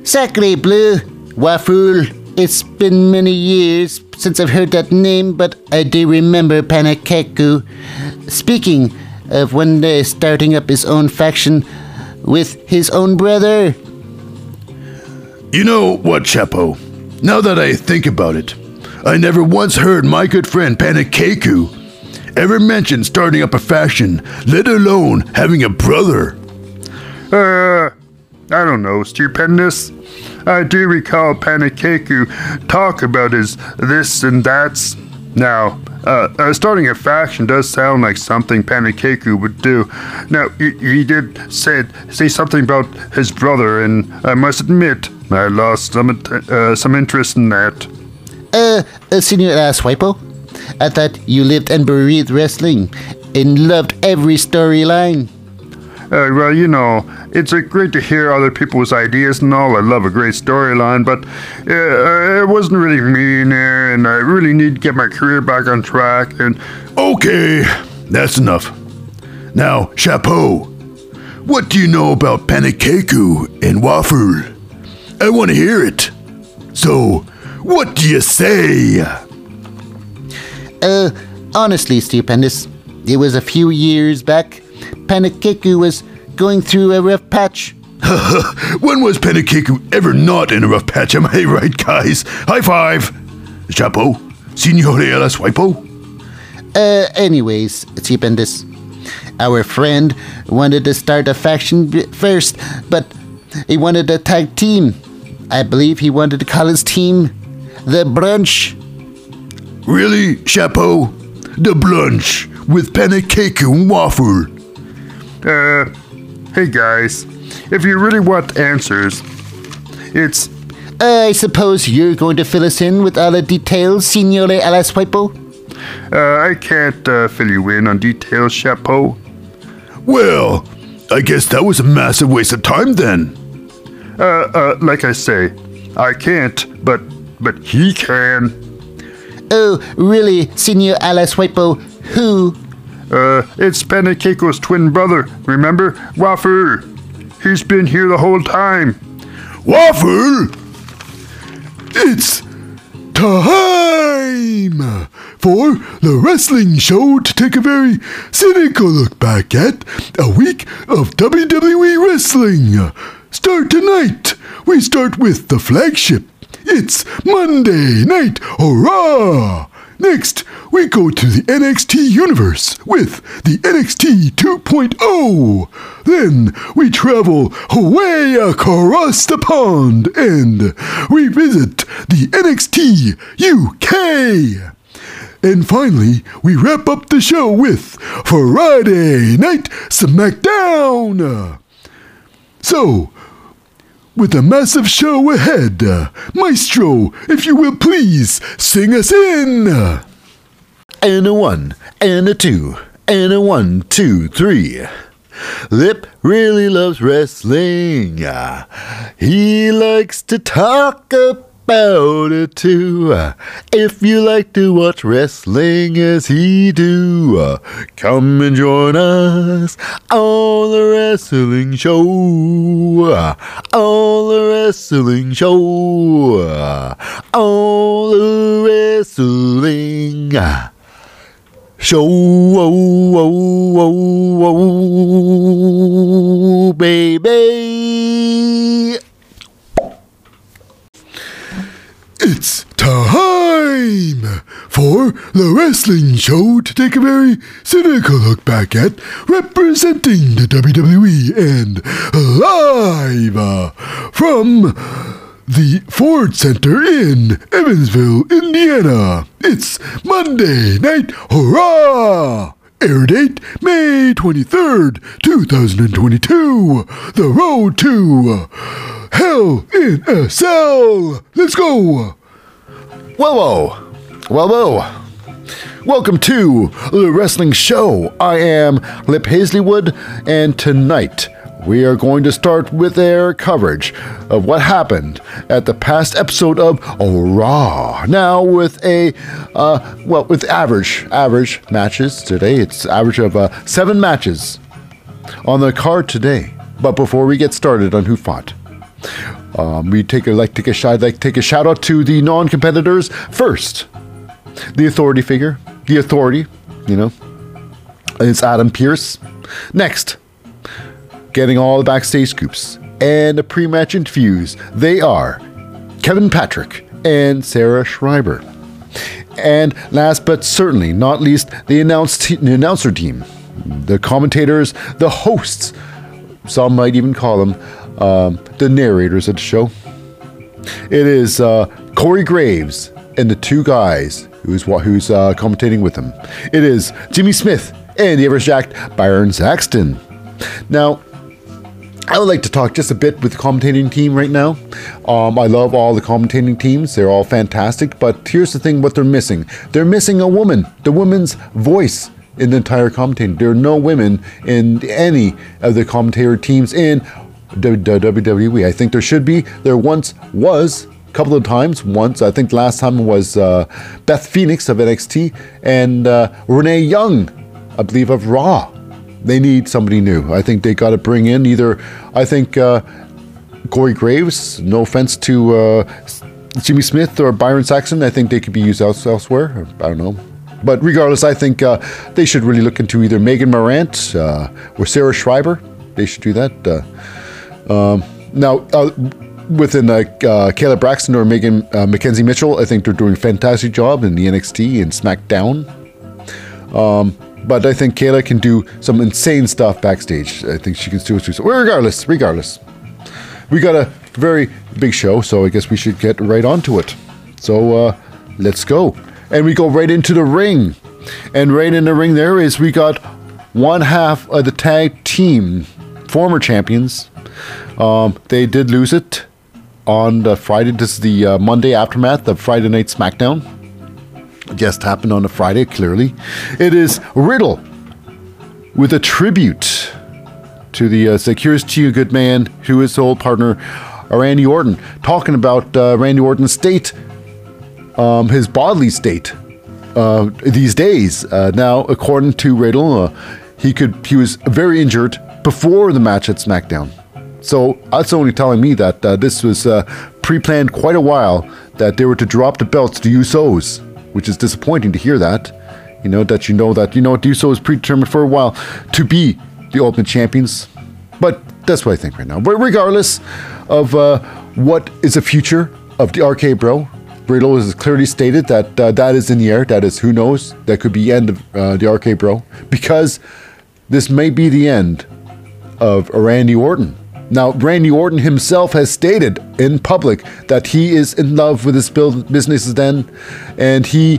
Sacre bleu, Waffle. It's been many years since I've heard that name, but I do remember Panakeku. Speaking of one day starting up his own faction with his own brother. You know what, Chapo? Now that I think about it, I never once heard my good friend Panakeku ever mention starting up a faction, let alone having a brother. I don't know, stupendous. I do recall Panakeku talk about his this and that's. Now, starting a faction does sound like something Panakeku would do. Now, he did say something about his brother, and I must admit, I lost some interest in that. Senor Swipo, I thought you lived and breathed wrestling and loved every storyline. Well, you know, it's great to hear other people's ideas and all. I love a great storyline, but it wasn't really me in there, and I really need to get my career back on track. And okay, that's enough. Now, Chapeau, what do you know about Panakeku and Waffle? I want to hear it. So, what do you say? Honestly, Stupendous, it was a few years back. Panakeku was going through a rough patch. When was Panakeku ever not in a rough patch? Am I right, guys? High five! Chapo, Signore la Swipo. Anyways, Stupendous, our friend wanted to start a faction first, but he wanted a tag team. I believe he wanted to call his team The Brunch. Really, Chapo? The Brunch with Panakeku and Waffle. Hey guys, if you really want answers, it's... I suppose you're going to fill us in with all the details, Signore Alaswipo? I can't fill you in on details, Chapeau. Well, I guess that was a massive waste of time then. Like I say, I can't, but he can. Oh, really, Signor Alaswipo? Who? It's Panakeku's twin brother, remember? Waffle. He's been here the whole time. Waffle! It's time for the wrestling show to take a very cynical look back at a week of WWE wrestling. Start tonight. We start with the flagship. It's Monday Night Hurrah! Next, we go to the NXT universe with the NXT 2.0. Then we travel way across the pond and revisit the NXT UK. And finally, we wrap up the show with Friday Night SmackDown. So, with a massive show ahead, Maestro, if you will please sing us in. And a 1, and a 2, and a 1, 2, 3. Lip really loves wrestling. He likes to talk about it too. If you like to watch wrestling as he do, come and join us on the wrestling show. On the wrestling show. On the wrestling show, baby. It's time for the wrestling show to take a very cynical look back at representing the WWE and live from the Ford Center in Evansville, Indiana. It's Monday Night Hurrah! Air date May 23rd, 2022. The road to Hell in a Cell. Let's go. Whoa. Welcome to the wrestling show. I am Lip Hazleywood, and tonight we are going to start with their coverage of what happened at the past episode of Raw. Now with with average matches today. It's average of 7 matches on the card today. But before we get started on who fought, Take a shout out to the non-competitors first. The authority figure, the authority, it's Adam Pearce. Next, getting all the backstage scoops and the pre-match interviews. They are Kevin Patrick and Sarah Schreiber. And last but certainly not least, the announcer team, the commentators, the hosts. Some might even call them the narrators of the show. It is Corey Graves and the two guys who's commentating with him. It is Jimmy Smith and the ever-jacked Byron Saxton. Now, I would like to talk just a bit with the commentating team right now. I love all the commentating teams. They're all fantastic. But here's the thing, what they're missing. They're missing a woman. The woman's voice in the entire commentating. There are no women in any of the commentator teams in the WWE. I think there should be. There once was a couple of times. Once, I think the last time was Beth Phoenix of NXT and Renee Young, I believe, of Raw. They need somebody new. I think they got to bring in either, I think, Corey Graves, no offense to Jimmy Smith or Byron Saxton. I think they could be used elsewhere. I don't know. But regardless, I think they should really look into either Megan Morant or Sarah Schreiber. They should do that. Now, within Kayla Braxton or Megan Mackenzie Mitchell, I think they're doing a fantastic job in the NXT and SmackDown. But I think Kayla can do some insane stuff backstage. I think she can do it too. So regardless, we got a very big show, so I guess we should get right onto it. So let's go. And we go right into the ring. And right in the ring there is we got one half of the tag team, former champions. They did lose it on the Friday. This is the Monday aftermath of Friday Night SmackDown. Just happened on a Friday, clearly. It is Riddle with a tribute to the Secures to You Good Man, who is the old partner, Randy Orton, talking about Randy Orton's state, his bodily state these days. Now, according to Riddle, he was very injured before the match at SmackDown. So that's only telling me that this was pre-planned quite a while, that they were to drop the belts to Usos, which is disappointing to hear that. The Usos was predetermined for a while to be the Ultimate Champions. But that's what I think right now. But regardless of what is the future of the RK Bro, Riddle has clearly stated that that is in the air. That is, who knows? That could be the end of the RK Bro, because this may be the end of Randy Orton. Now, Randy Orton himself has stated in public that he is in love with his business then, and he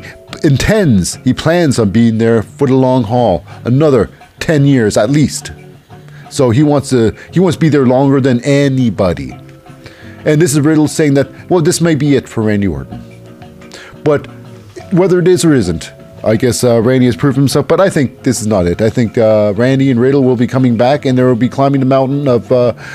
plans on being there for the long haul, another 10 years at least. So he wants to be there longer than anybody. And this is Riddle saying that, well, this may be it for Randy Orton. But whether it is or isn't, I guess Randy has proved himself, but I think this is not it. I think Randy and Riddle will be coming back, and they will be climbing the mountain of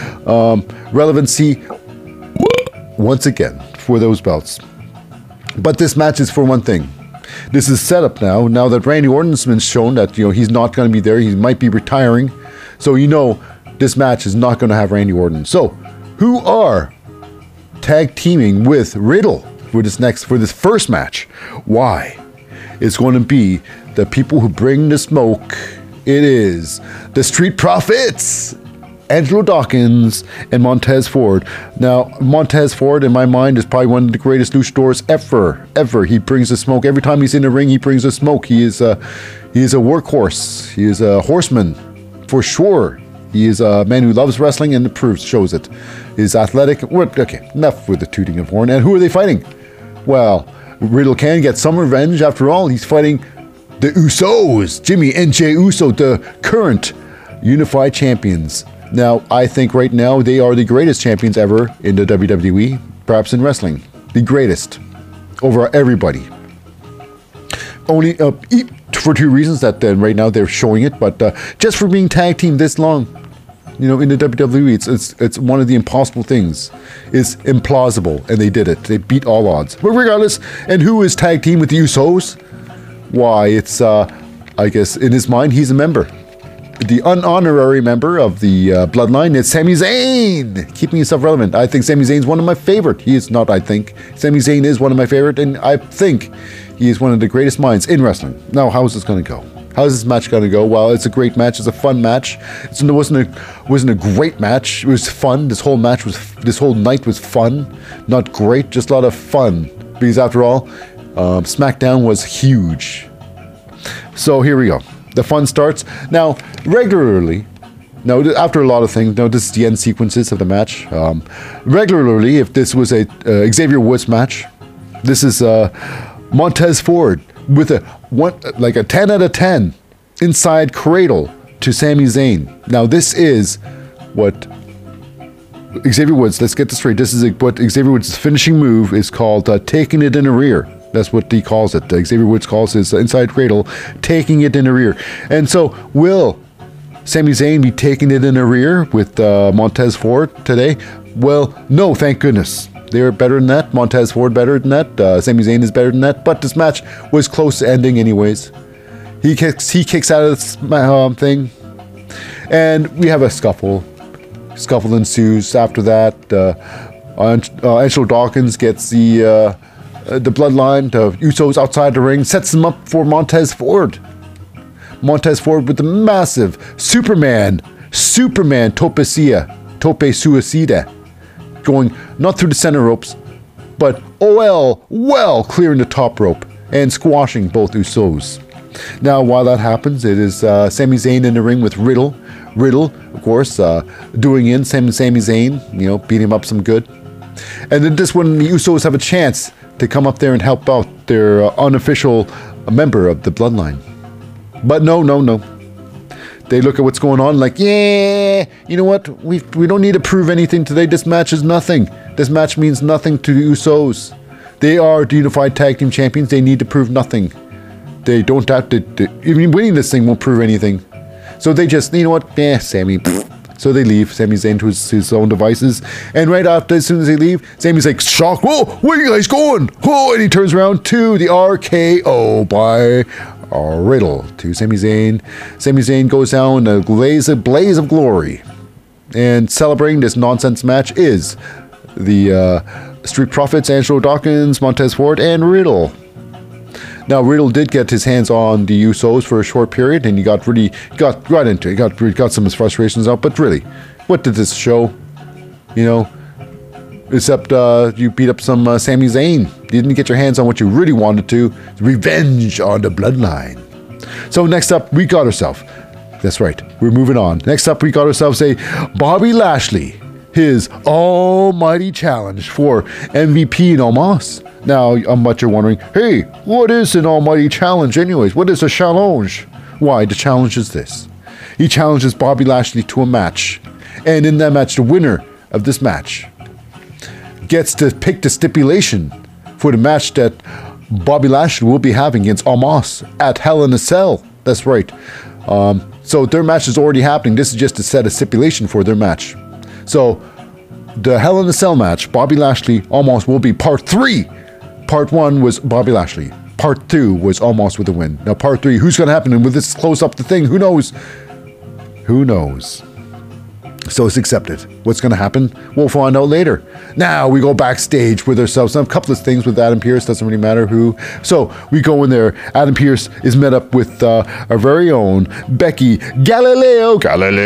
relevancy once again for those belts. But this match is for one thing. This is set up now that Randy Orton's been shown that he's not going to be there. He might be retiring. So this match is not going to have Randy Orton. So who are tag teaming with Riddle for this first match? Why? It's going to be the people who bring the smoke. It is the Street Profits, Angelo Dawkins and Montez Ford. Now, Montez Ford, in my mind, is probably one of the greatest luchadors ever. He brings the smoke. Every time he's in the ring, he brings the smoke. He is a workhorse. He is a horseman, for sure. He is a man who loves wrestling and shows it. He's athletic. Okay, enough with the tooting of horn. And who are they fighting? Well, Riddle can get some revenge. After all, he's fighting the Usos, Jimmy and Jey Uso, the current unified champions. Now, I think right now they are the greatest champions ever in the WWE, perhaps in wrestling. The greatest over everybody. Only for two reasons that right now they're showing it, but just for being tag team this long, in the WWE, it's one of the impossible things. It's implausible, and they did it. They beat all odds. But regardless, and who is tag team with the Usos? Why, it's, I guess, in his mind, he's a member. the unhonorary member of the bloodline is Sami Zayn, keeping himself relevant. I think Sami Zayn is one of my favorite. He is not, I think. Sami Zayn is one of my favorite, and I think he is one of the greatest minds in wrestling. Now, how is this going to go? How is this match going to go? Well, it's a great match. It's a fun match. It wasn't a great match. It was fun. This whole night was fun. Not great, just a lot of fun. Because after all, SmackDown was huge. So here we go. The fun starts. Now, regularly, after a lot of things, this is the end sequences of the match. Regularly, if this was a Xavier Woods match, this is Montez Ford with a 10 out of 10 inside cradle to Sami Zayn. Now, this is what Xavier Woods, let's get this straight, this is what Xavier Woods' finishing move is called taking it in the rear. That's what he calls it. Xavier Woods calls his inside cradle taking it in the rear. And so, will Sami Zayn be taking it in the rear with Montez Ford today? Well, no, thank goodness. They're better than that. Montez Ford better than that. Sami Zayn is better than that. But this match was close to ending anyways. He kicks out of this thing. And we have a scuffle. Scuffle ensues after that. Angelo Dawkins gets the bloodline, the Usos outside the ring, sets them up for Montez Ford. Montez Ford with the massive Superman tope suicida, going not through the center ropes, but well clearing the top rope and squashing both Usos. Now, while that happens, it is Sami Zayn in the ring with Riddle. Riddle, of course, doing in Sami Zayn, beating him up some good. And then this one, the Usos have a chance to come up there and help out their unofficial member of the bloodline. But no. They look at what's going on like, yeah, you know what? We don't need to prove anything today. This match is nothing. This match means nothing to the Usos. They are the unified tag team champions. They need to prove nothing. They don't have to, even winning this thing won't prove anything. So they just, you know what? Sami. So they leave. Sami Zayn to his own devices. And right after, as soon as they leave, Sami's like, shocked. Whoa, where are you guys going? Whoa, and he turns around to the RKO by Riddle to Sami Zayn. Sami Zayn goes down a blaze of glory. And celebrating this nonsense match is the Street Profits, Angelo Dawkins, Montez Ford, and Riddle. Now, Riddle did get his hands on the Usos for a short period, and he got right into it. He got some of his frustrations out. But really, what did this show? Except you beat up some Sami Zayn. You didn't get your hands on what you really wanted to. Revenge on the bloodline. So next up, we got ourselves. That's right, we're moving on. Next up, we got ourselves a Bobby Lashley. His almighty challenge for MVP in Omos. Now, I'm bet you're wondering, hey, what is an almighty challenge anyways? What is a challenge? Why, the challenge is this. He challenges Bobby Lashley to a match. And in that match, the winner of this match gets to pick the stipulation for the match that Bobby Lashley will be having against Omos at Hell in a Cell. That's right. So their match is already happening. This is just to set a stipulation for their match. So the Hell in a Cell match, Bobby Lashley, Omos, will be part 3. Part 1 was Bobby Lashley. Part 2 was Omos with a win. Now part 3, who's going to happen? And will this close up the thing? Who knows? Who knows? So it's accepted. What's going to happen? We'll find out later. Now we go backstage with ourselves. Now, a couple of things with Adam Pearce. Doesn't really matter who. So we go in there. Adam Pearce is met up with our very own Becky Galileo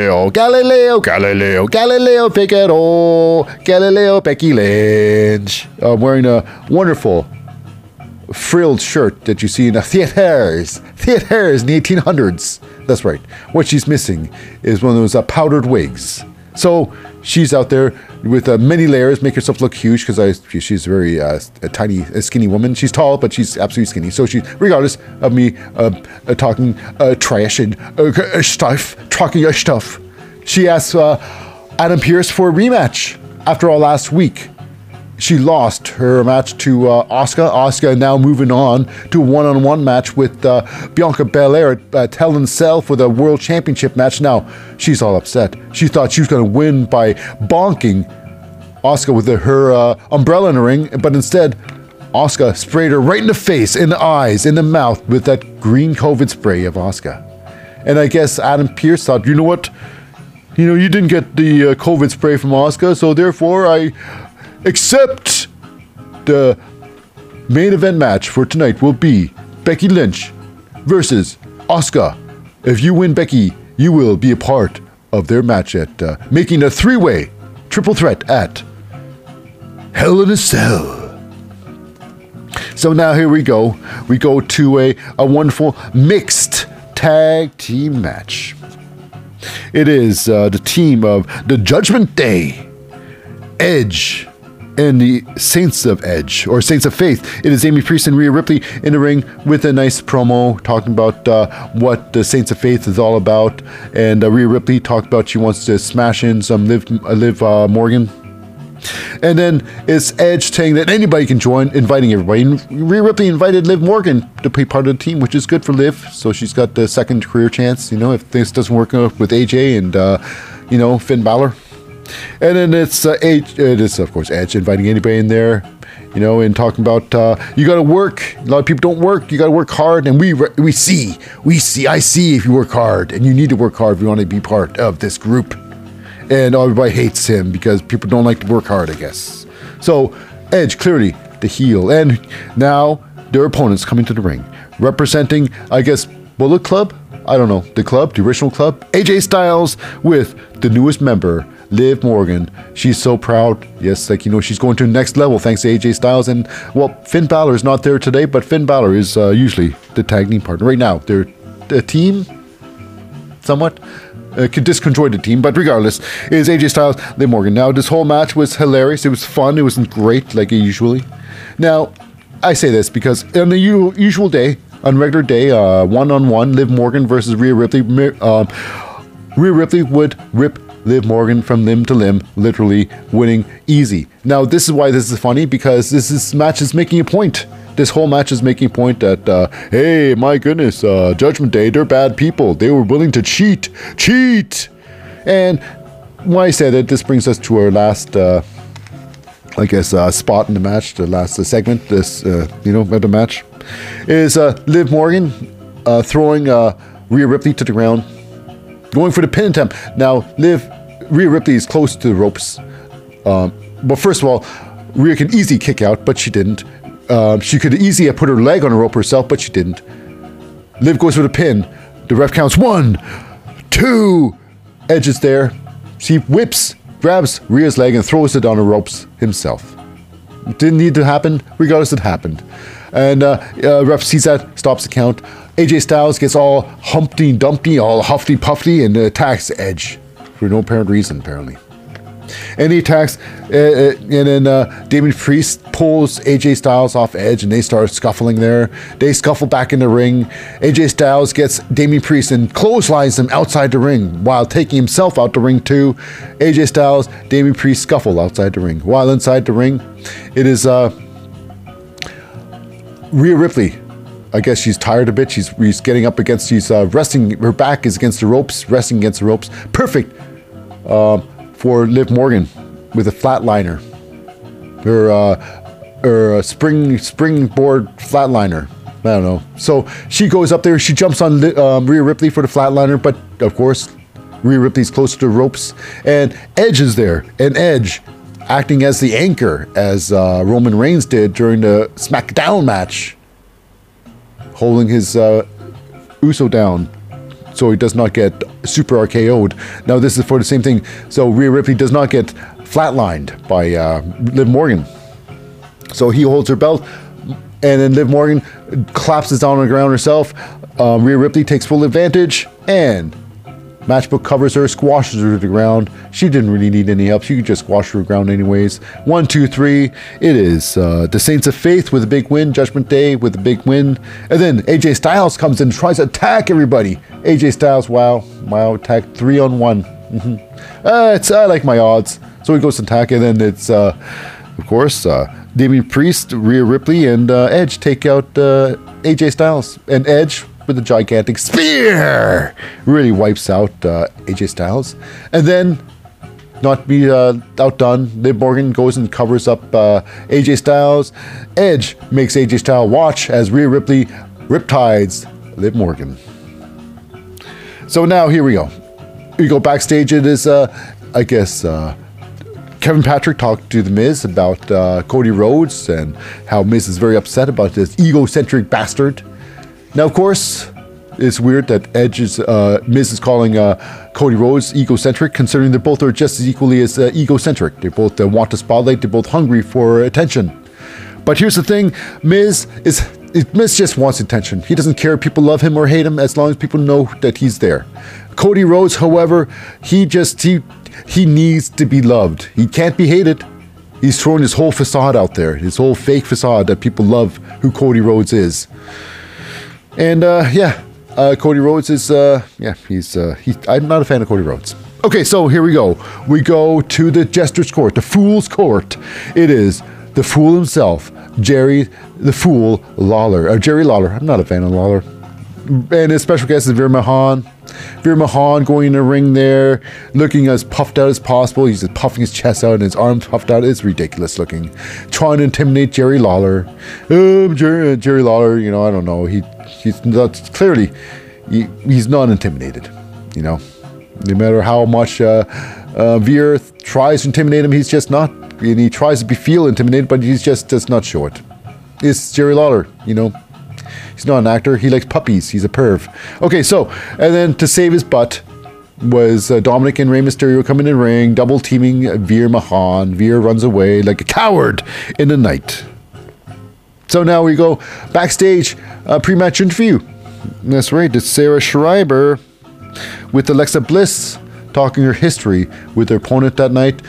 Figueroa. Galileo Becky Lynch. Wearing a wonderful frilled shirt that you see in the theaters in the 1800s. That's right. What she's missing is one of those powdered wigs. So she's out there with many layers, make herself look huge because she's very a tiny, skinny woman. She's tall, but she's absolutely skinny. So she, regardless of me talking trash and talking stuff, she asks Adam Pearce for a rematch. After all, last week, she lost her match to Asuka. Asuka now moving on to a one-on-one match with Bianca Belair at Hell in a Cell for the World Championship match. Now, she's all upset. She thought she was going to win by bonking Asuka with her umbrella in the ring, but instead, Asuka sprayed her right in the face, in the eyes, in the mouth with that green COVID spray of Asuka. And I guess Adam Pearce thought, you know what? You know, you didn't get the COVID spray from Asuka, so therefore I accept the main event match for tonight will be Becky Lynch versus Asuka. If you win, Becky, you will be a part of their match at making a three-way triple threat at Hell in a Cell. So now here we go. We go to a wonderful mixed tag team match. It is the team of the Judgment Day, Edge, and the Saints of Edge, or Saints of Faith. It is Amy Priest and Rhea Ripley in the ring with a nice promo talking about what the Saints of Faith is all about. And Rhea Ripley talked about she wants to smash in some Liv Morgan. And then it's Edge saying that anybody can join, inviting everybody. And Rhea Ripley invited Liv Morgan to be part of the team, which is good for Liv. So she's got the second career chance, you know, if this doesn't work out with AJ and, you know, Finn Balor. And then it's Edge, it is, of course, Edge inviting anybody in there, you know, and talking about you got to work. A lot of people don't work. You got to work hard. And I see if you work hard. And you need to work hard if you want to be part of this group. And everybody hates him because people don't like to work hard, I guess. So Edge, clearly the heel. And now their opponents coming to the ring. Representing, I guess, Bullet Club? I don't know. The club, the original club. AJ Styles with the newest member, Liv Morgan. She's so proud. Yes, like, you know, she's going to the next level thanks to AJ Styles. And, well, Finn Balor is not there today, but Finn Balor is usually the tag team partner. Right now, they're a team, somewhat. Could discontrol the team, but regardless, it is AJ Styles, Liv Morgan. Now, this whole match was hilarious. It was fun. It wasn't great like usually. Now, I say this because on the usual day, on regular day, one-on-one, Liv Morgan versus Rhea Ripley. Rhea Ripley would rip Liv Morgan from limb to limb, literally winning easy. Now, this is why this is funny, because this match is making a point. This whole match is making a point that, hey, my goodness, Judgment Day, they're bad people. They were willing to cheat. And when I say that, this brings us to our last, I guess, spot in the match, the last segment, this, you know, of the match, is Liv Morgan throwing Rhea Ripley to the ground, going for the pin attempt. Now, Rhea Ripley is close to the ropes. But first of all, Rhea can easily kick out, but she didn't. She could easily have put her leg on a rope herself, but she didn't. Liv goes for the pin. The ref counts 1, 2. Edge is there. She whips, grabs Rhea's leg and throws it on the ropes himself. It didn't need to happen. Regardless, it happened. And ref sees that, stops the count. AJ Styles gets all Humpty Dumpty, all Huffy Puffy, and attacks Edge for no apparent reason, apparently. And he attacks, and then Damien Priest pulls AJ Styles off Edge, and they start scuffling there. They scuffle back in the ring. AJ Styles gets Damien Priest and clotheslines him outside the ring while taking himself out the ring too. AJ Styles, Damien Priest scuffle outside the ring. While inside the ring, it is Rhea Ripley. I guess she's tired a bit. She's getting up against, she's resting, her back is against the ropes, resting against the ropes. Perfect for Liv Morgan with a flatliner. Her springboard flatliner. I don't know. So she goes up there, she jumps on Rhea Ripley for the flatliner, but of course, Rhea Ripley's close to the ropes. And Edge is there. And Edge, acting as the anchor, as Roman Reigns did during the SmackDown match, holding his Uso down so he does not get super RKO'd. Now this is for the same thing. So Rhea Ripley does not get flatlined by Liv Morgan. So he holds her belt, and then Liv Morgan collapses down on the ground herself. Rhea Ripley takes full advantage, and Matchbook covers her, squashes her to the ground. She didn't really need any help. She could just squash her to the ground anyways. 1, 2, 3. It is the Saints of Faith with a big win. Judgment Day with a big win. And then AJ Styles comes in and tries to attack everybody. AJ Styles, wow, attack 3-on-1. I like my odds. So he goes to attack, and then it's, of course, Damien Priest, Rhea Ripley, and Edge take out AJ Styles. And Edge, with a gigantic spear, really wipes out AJ Styles. And then, not be outdone, Liv Morgan goes and covers up AJ Styles. Edge makes AJ Styles watch as Rhea Ripley riptides Liv Morgan. So now here we go. We go backstage. It is, I guess, Kevin Patrick talked to The Miz about Cody Rhodes and how Miz is very upset about this egocentric bastard. Now, of course, it's weird that Miz is calling Cody Rhodes egocentric, considering they both are just as equally as egocentric. They both want the spotlight. They're both hungry for attention. But here's the thing, Miz just wants attention. He doesn't care if people love him or hate him as long as people know that he's there. Cody Rhodes, however, he needs to be loved. He can't be hated. He's throwing his whole facade out there, his whole fake facade that people love who Cody Rhodes is. And Cody Rhodes is, I'm not a fan of Cody Rhodes. Okay, so here we go. We go to the Jester's Court, the Fool's Court. It is the Fool himself, Jerry the Fool Lawler. Jerry Lawler. I'm not a fan of Lawler. And his special guest is Veer Mahaan. Veer Mahaan going in the ring there, looking as puffed out as possible. He's just puffing his chest out and his arms puffed out. It's ridiculous looking. Trying to intimidate Jerry Lawler. Jerry Lawler, I don't know. He's not, clearly, he's not intimidated. No matter how much Veer tries to intimidate him, he's just not. And he tries to feel intimidated, but he just does not show it. It's Jerry Lawler, He's not an actor. He likes puppies. He's a perv. Okay, so, and then to save his butt was Dominic and Rey Mysterio coming in the ring, double teaming Veer Mahaan. Veer runs away like a coward in the night. So now we go backstage, pre-match interview. That's right, it's Sarah Schreiber with Alexa Bliss talking her history with her opponent that night.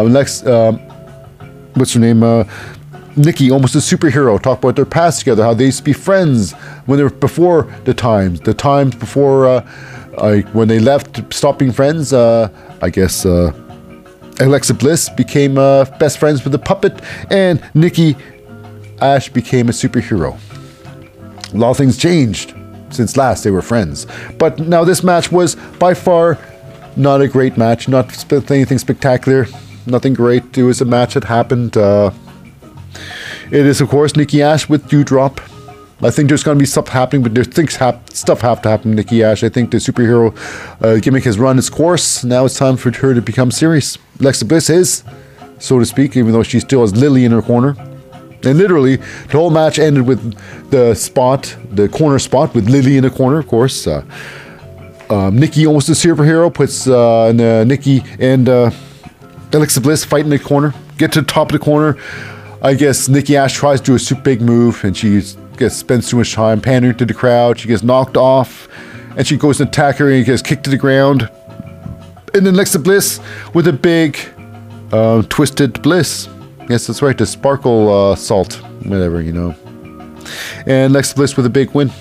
What's her name? Nikki, almost a superhero, talk about their past together, how they used to be friends when they were before the times before when they left, stopped being friends. I guess Alexa Bliss became best friends with the puppet, and Nikki Ash became a superhero. A lot of things changed since last they were friends. But now this match was by far not a great match, not anything spectacular, nothing great. It was a match that happened. It is, of course, Nikki Ash with Doudrop. I think there's going to be stuff happening, but stuff have to happen to Nikki Ash. I think the superhero gimmick has run its course. Now it's time for her to become serious. Alexa Bliss is, so to speak, even though she still has Lily in her corner. And literally, the whole match ended with the corner spot with Lily in the corner, of course. Nikki, almost a superhero, puts Nikki and Alexa Bliss fight in the corner. Get to the top of the corner. I guess Nikki Ash tries to do a super big move, and she spends too much time pandering to the crowd. She gets knocked off, and she goes to attack her, and gets kicked to the ground. And then Alexa Bliss with a big twisted bliss. Yes, that's right, the sparkle salt, whatever, And Alexa Bliss with a big win.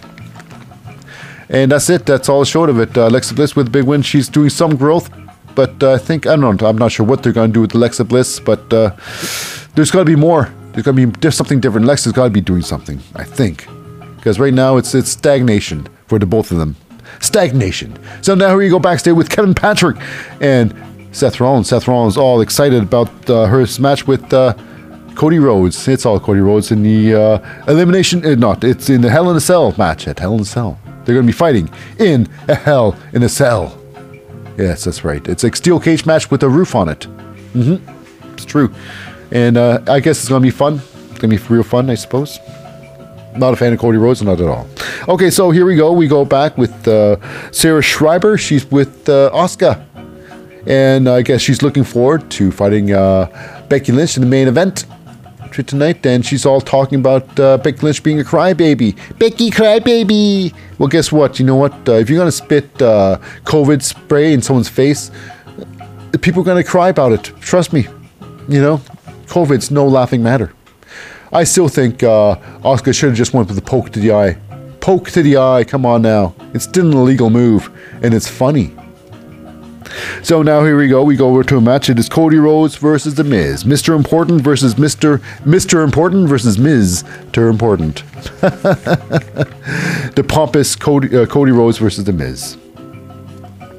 And that's it. That's all the short of it. Alexa Bliss with a big win. She's doing some growth, but I'm not sure what they're going to do with Alexa Bliss, but there's got to be more. There's something different. Alexa's got to be doing something, I think. Because right now it's stagnation for the both of them. Stagnation. So now here we go backstage with Kevin Patrick and Seth Rollins. Seth Rollins all excited about her match with Cody Rhodes. It's all Cody Rhodes in the elimination. It's in the Hell in a Cell match at Hell in a Cell. They're going to be fighting in a Hell in a Cell. Yes, that's right. It's a steel cage match with a roof on it. It's true. And I guess it's going to be fun. It's going to be real fun, I suppose. Not a fan of Cody Rhodes, not at all. Okay, so here we go. We go back with Sarah Schreiber. She's with Asuka. And I guess she's looking forward to fighting Becky Lynch in the main event tonight. And she's all talking about Becky Lynch being a crybaby. Becky crybaby! Well, guess what? You know what? If you're going to spit COVID spray in someone's face, people are going to cry about it. Trust me. COVID's no laughing matter. I still think Asuka should have just went with the poke to the eye. Poke to the eye, come on now. It's still an illegal move, and it's funny. So now here we go. We go over to a match. It is Cody Rhodes versus The Miz. Mr. Important versus Mr. Important versus Ms. Important. The pompous Cody Rhodes versus The Miz.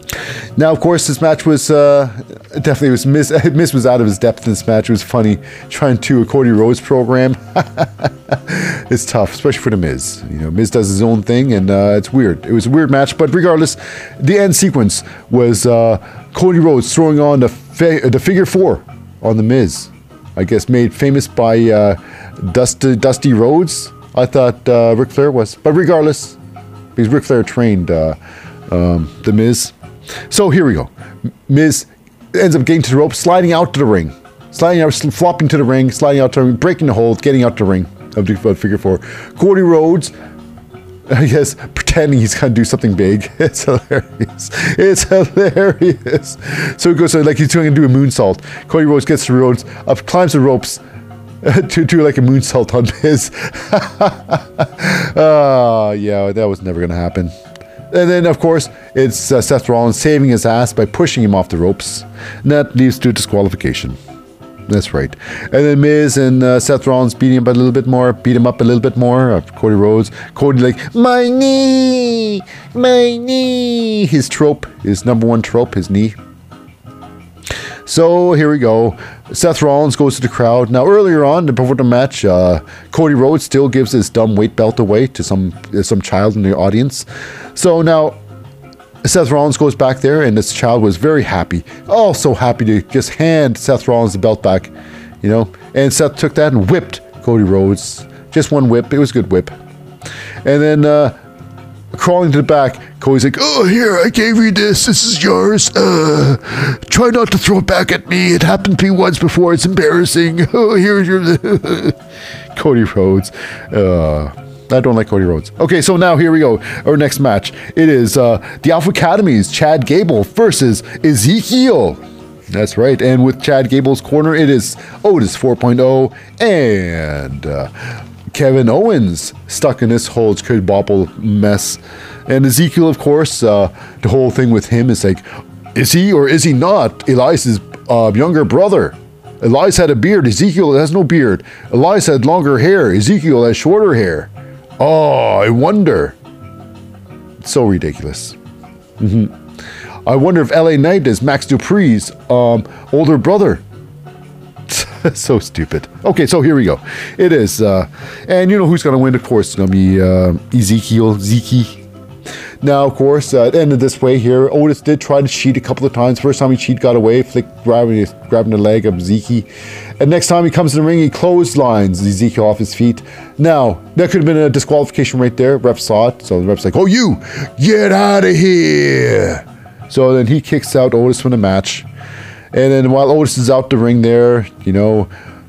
Now, of course, this match was definitely was Miz was out of his depth in this match. It was funny trying to a Cody Rhodes program. It's tough, especially for the Miz. You know, Miz does his own thing, and it's weird. It was a weird match, but regardless, the end sequence was Cody Rhodes throwing on the figure four on the Miz. I guess made famous by Dusty Rhodes. I thought Ric Flair was, but regardless, because Ric Flair trained the Miz. So here we go. Miz ends up getting to the rope, sliding out to the ring. Sliding out, flopping to the ring, sliding out to the ring, breaking the hold, getting out to the ring of the figure four. Cody Rhodes, I guess, pretending he's going to do something big. It's hilarious. It's hilarious. So he goes, like he's going to do a moonsault. Cody Rhodes gets to Rhodes, up, climbs the ropes, to do like a moonsault on Miz. Yeah, that was never going to happen. And then, of course, it's Seth Rollins saving his ass by pushing him off the ropes. And that leads to disqualification. That's right. And then Miz and Seth Rollins beat him up a little bit more. Cody Rhodes. Cody like, my knee! My knee! His trope, his number one trope, his knee. So here we go. Seth Rollins goes to the crowd. Now earlier on, before the match, Cody Rhodes still gives his dumb weight belt away to some child in the audience. So now Seth Rollins goes back there, and this child was very happy. Oh, so happy to just hand Seth Rollins the belt back, you know. And Seth took that and whipped Cody Rhodes. Just one whip. It was a good whip. And then crawling to the back, Cody's like, oh, here, I gave you this. This is yours. Try not to throw it back at me. It happened to me once before. It's embarrassing. Oh, here's your... Cody Rhodes. I don't like Cody Rhodes. Okay, so now here we go. Our next match. It is the Alpha Academy's Chad Gable versus Ezekiel. That's right. And with Chad Gable's corner, it is Otis 4.0 and Kevin Owens stuck in this whole could bobble mess. And Ezekiel, of course, the whole thing with him is like, is he or is he not Elias's younger brother? Elias had a beard. Ezekiel has no beard. Elias had longer hair. Ezekiel has shorter hair. Oh, I wonder. It's so ridiculous. I wonder if LA Knight is Max Dupree's older brother. So stupid. Okay, so here we go. It is, and you know who's going to win, of course. It's going to be Ezekiel, Zeke. Now, of course, it ended this way here. Otis did try to cheat a couple of times. First time he cheat, got away, grabbing the leg of Zeke. And next time he comes in the ring, he clotheslines Ezekiel off his feet. Now, that could have been a disqualification right there. Ref saw it, so the ref's like, oh, you, get out of here. So then he kicks out Otis from the match. And then while Otis is out the ring there, you know,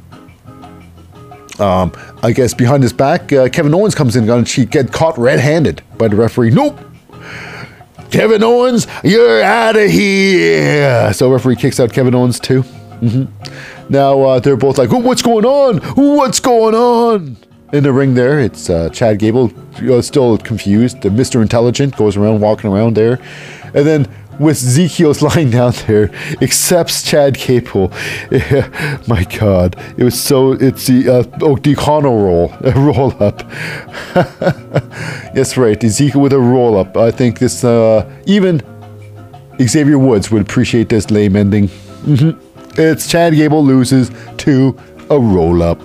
I guess behind his back, Kevin Owens comes in, gonna get caught red-handed by the referee. Nope! Kevin Owens, you're out of here! So referee kicks out Kevin Owens too. Now they're both like, oh, what's going on? What's going on? In the ring there, it's Chad Gable, still confused. The Mr. Intelligent goes around, walking around there. And then with Ezekiel's lying down there, accepts Chad Gable. My God, it was so. It's the Connor roll up. That's right, Ezekiel with a roll up. I think this even Xavier Woods would appreciate this lame ending. It's Chad Gable loses to a roll up.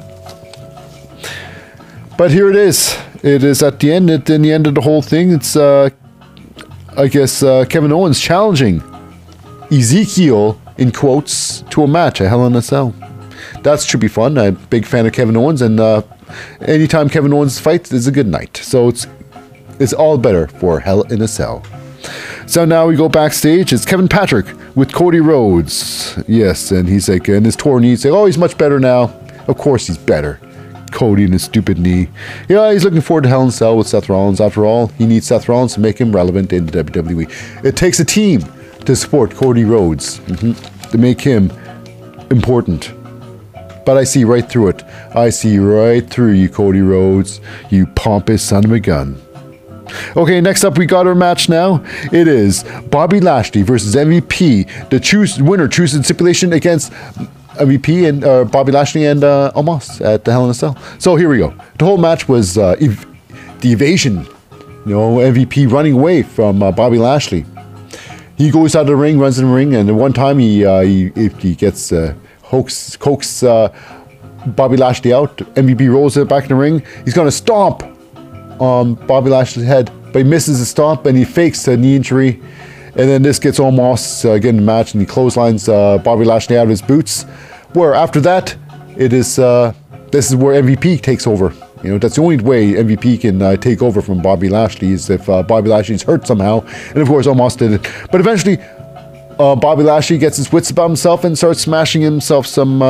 But here it is. It is at the end. In the end of the whole thing, it's I guess Kevin Owens challenging Ezekiel, in quotes, to a match at Hell in a Cell. That should be fun. I'm a big fan of Kevin Owens, and anytime Kevin Owens fights is a good night. So it's all better for Hell in a Cell. So now we go backstage. It's Kevin Patrick with Cody Rhodes. Yes, and he's like, in his torn knee, he's like, oh, he's much better now. Of course he's better. Cody and his stupid knee. Yeah, he's looking forward to Hell in a Cell with Seth Rollins. After all, he needs Seth Rollins to make him relevant in the WWE. It takes a team to support Cody Rhodes, to make him important. But I see right through it. I see right through you, Cody Rhodes, you pompous son of a gun. Okay, next up we got our match now. It is Bobby Lashley versus MVP. The winner chooses stipulation against MVP and Bobby Lashley and Omos at the Hell in a Cell. So here we go. The whole match was the evasion. You know, MVP running away from Bobby Lashley. he goes out of the ring, runs in the ring, and one time he gets coax Bobby Lashley out. MVP rolls it back in the ring. He's going to stomp on Bobby Lashley's head, but he misses the stomp and he fakes a knee injury. And then this gets Omos getting the match, and he clotheslines Bobby Lashley out of his boots. Where after that, it is this is where MVP takes over. You know, that's the only way MVP can take over from Bobby Lashley is if Bobby Lashley's hurt somehow. And of course, Omos did it. But eventually, Bobby Lashley gets his wits about himself and starts smashing himself some.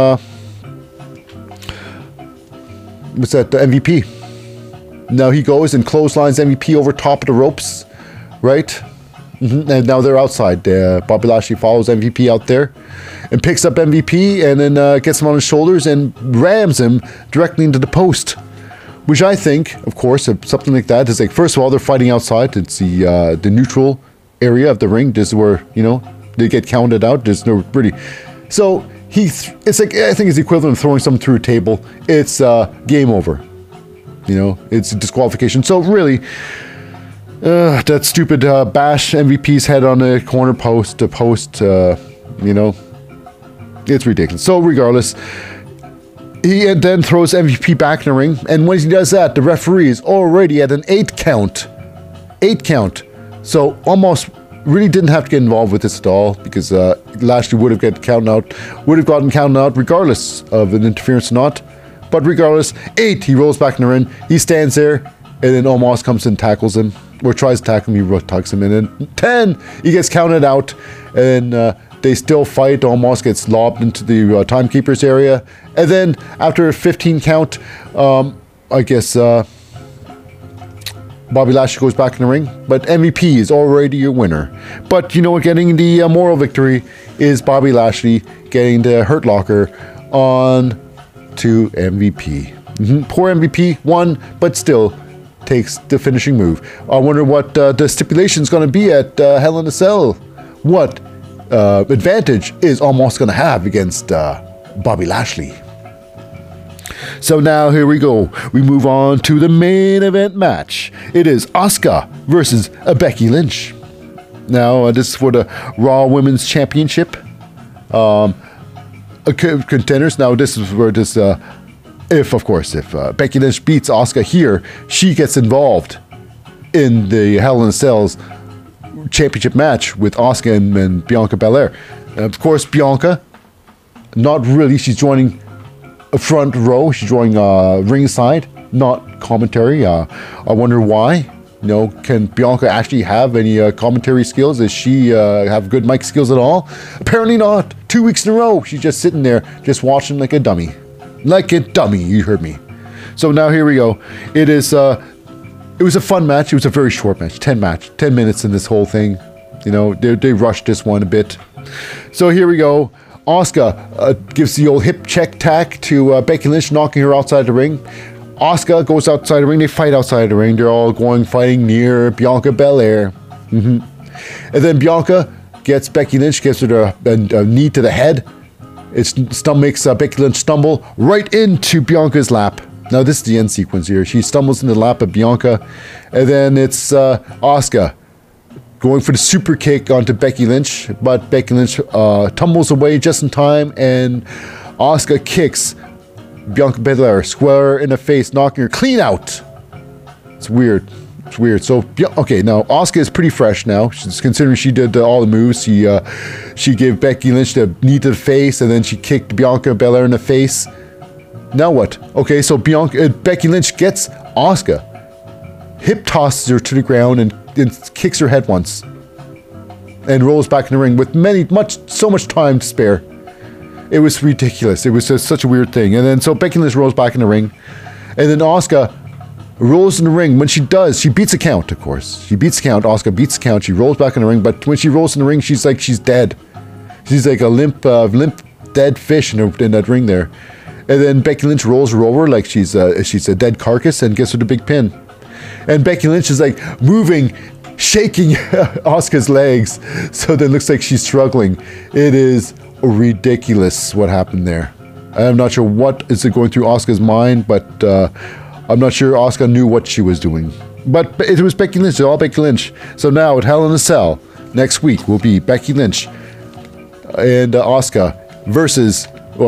What's that? MVP. Now he goes and clotheslines MVP over top of the ropes, right? And now they're outside. Bobby Lashley follows MVP out there and picks up MVP and then gets him on his shoulders and rams him directly into the post. Which I think, of course, something like that is like, first of all, they're fighting outside. It's the neutral area of the ring. This is where, you know, they get counted out. There's no really. So it's like, I think it's equivalent of throwing someone through a table. It's game over. You know, it's a disqualification. So really, that stupid bash MVP's head on the corner post, you know, it's ridiculous. So regardless, he then throws MVP back in the ring, and when he does that, the referee is already at an 8 count. 8 count. So almost really didn't have to get involved with this at all, because Lashley would have gotten counted out regardless of an interference or not. But regardless, 8, he rolls back in the ring, he stands there, and then Omos comes and tackles him, or tries to tackle him, he tucks him in, and 10, he gets counted out, and they still fight. Omos gets lobbed into the timekeeper's area, and then after a 15 count, I guess Bobby Lashley goes back in the ring, but MVP is already your winner. But you know what, getting the moral victory is Bobby Lashley getting the Hurt Locker on to MVP. Poor MVP won, but still takes the finishing move. I wonder what the stipulation is going to be at Hell in a Cell. What advantage is Omos going to have against Bobby Lashley? So now here we go. We move on to the main event match. It is Asuka versus Becky Lynch. Now this is for the Raw Women's Championship contenders. Now this is where this, if Becky Lynch beats Asuka here, she gets involved in the Hell in a Cell's championship match with Asuka and Bianca Belair. Of course, Bianca, not really. She's joining a front row. She's joining ringside, not commentary. I wonder why. You know, can Bianca actually have any commentary skills? Does she have good mic skills at all? Apparently not. 2 weeks in a row, she's just sitting there, just watching like a dummy. Like a dummy, you heard me. So now here we go. It is. It was a fun match. It was a very short match. 10 minutes in this whole thing. You know, they rushed this one a bit. So here we go. Asuka gives the old hip check tack to Becky Lynch, knocking her outside the ring. Asuka goes outside the ring. They fight outside the ring. They're all fighting near Bianca Belair. And then Bianca gets Becky Lynch, gives her a knee to the head. It makes Becky Lynch stumble right into Bianca's lap. Now this is the end sequence here. She stumbles into the lap of Bianca, and then it's Asuka going for the super kick onto Becky Lynch, but Becky Lynch tumbles away just in time, and Asuka kicks Bianca Belair square in the face, knocking her clean out. It's weird. It's weird. So, okay, now Asuka is pretty fresh now. She's considering she did all the moves. She gave Becky Lynch the knee to the face, and then she kicked Bianca Belair in the face. Now what? Okay, so Becky Lynch gets Asuka, hip tosses her to the ground, and kicks her head once, and rolls back in the ring with so much time to spare. It was ridiculous. It was just such a weird thing. And then so Becky Lynch rolls back in the ring, and then Asuka rolls in the ring. When she does, she beats a count. Of course, she beats the count. Asuka beats the count. She rolls back in the ring, but when she rolls in the ring, she's like she's dead. She's like a limp dead fish in that ring there. And then Becky Lynch rolls her over like she's a dead carcass and gets her the big pin. And Becky Lynch is like moving, shaking Asuka's legs, so that it looks like she's struggling. It is ridiculous what happened there. I'm not sure what is going through Asuka's mind, but I'm not sure Asuka knew what she was doing. But it was Becky Lynch, all Becky Lynch. So now at Hell in a Cell, next week will be Becky Lynch and Asuka versus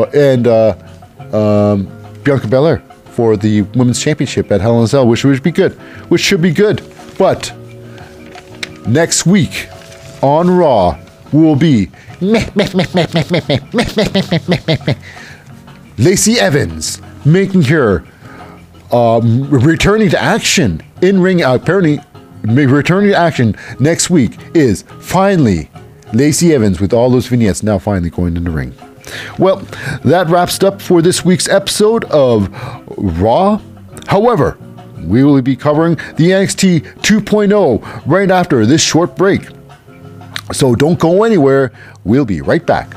Bianca Belair for the Women's Championship at Hell in a Cell, which should be good. But next week on Raw will be Lacey Evans making her returning to action in ring. Apparently, returning to action next week is finally Lacey Evans with all those vignettes now finally going in the ring. Well, that wraps it up for this week's episode of Raw. However, we will be covering the NXT 2.0 right after this short break. So don't go anywhere. We'll be right back.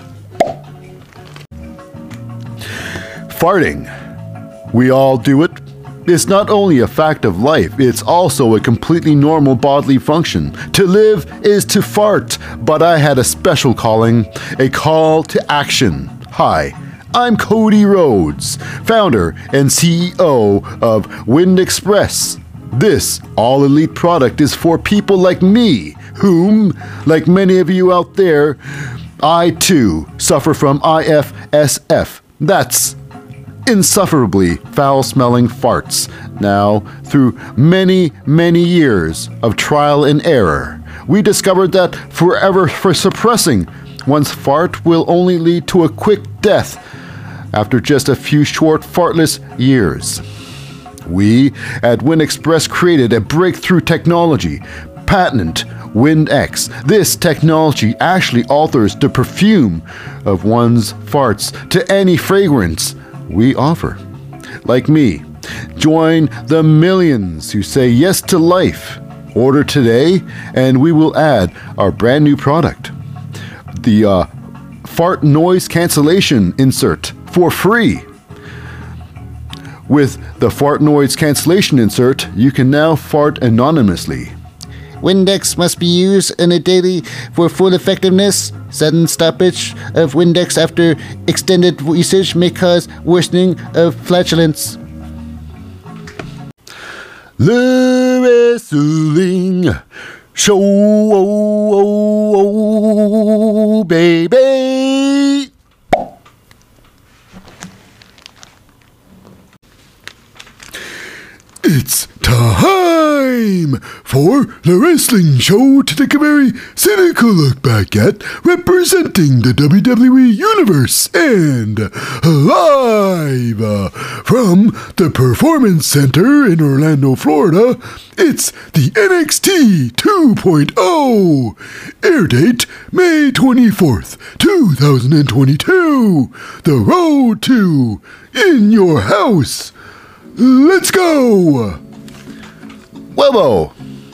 Farting. We all do it. It's not only a fact of life, it's also a completely normal bodily function. To live is to fart, but I had a special calling, a call to action. Hi, I'm Cody Rhodes, founder and CEO of Wind Express. This all-elite product is for people like me, whom, like many of you out there, I too suffer from IFSF. That's insufferably foul-smelling farts. Now, through many, many years of trial and error, we discovered that forever suppressing one's fart will only lead to a quick death after just a few short fartless years. We at Wind Express created a breakthrough technology, patent WindX. This technology actually alters the perfume of one's farts to any fragrance we offer. Like me, join the millions who say yes to life. Order today and we will add our brand new product, the fart noise cancellation insert, for free. With the fart noise cancellation insert, you can now fart anonymously. Windex must be used in a daily for full effectiveness. Sudden stoppage of Windex after extended usage may cause worsening of flatulence. The wrestling show, baby. It's time for the wrestling show to take a very cynical look back at representing the WWE Universe and live from the Performance Center in Orlando, Florida. It's the NXT 2.0. Air date May 24th, 2022. The road to In Your House. Let's go! Welbo!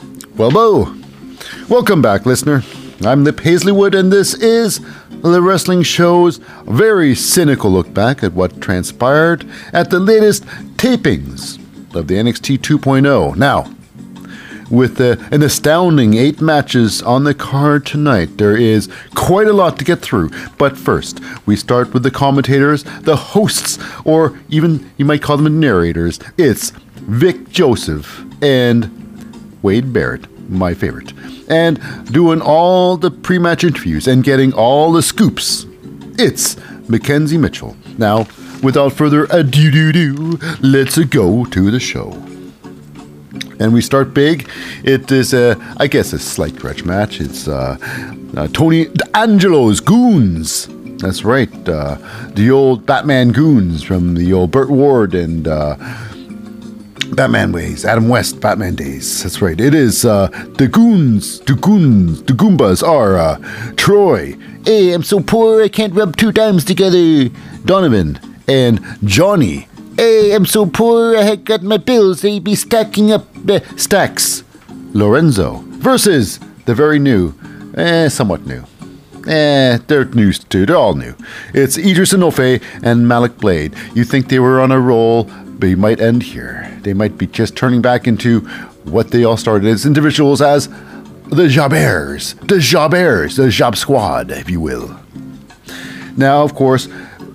Welcome back, listener. I'm Lip Hazleywood, and this is the Wrestling Show's very cynical look back at what transpired at the latest tapings of the NXT 2.0. Now, with an astounding 8 matches on the card tonight, there is quite a lot to get through. But first, we start with the commentators, the hosts, or even you might call them narrators. It's Vic Joseph and Wade Barrett, my favorite, and doing all the pre-match interviews and getting all the scoops. It's Mackenzie Mitchell. Now, without further ado, let's go to the show. And we start big. It is, I guess, a slight grudge match. It's Tony D'Angelo's Goons. That's right. The old Batman Goons from the old Burt Ward and Batman ways, Adam West Batman days. That's right. It is the Goons, the Goombas are Troy. Hey, I'm so poor I can't rub 2 dimes together. Donovan and Johnny. Hey, I'm so poor I had got my bills. They be stacking up Stacks. Lorenzo versus the very new, somewhat new. They're new too. They're all new. It's Idris Enofe and Malik Blade. You think they were on a roll, but you might end here. They might be just turning back into what they all started as individuals, as the Jobbers, the Job Squad, if you will. Now, of course,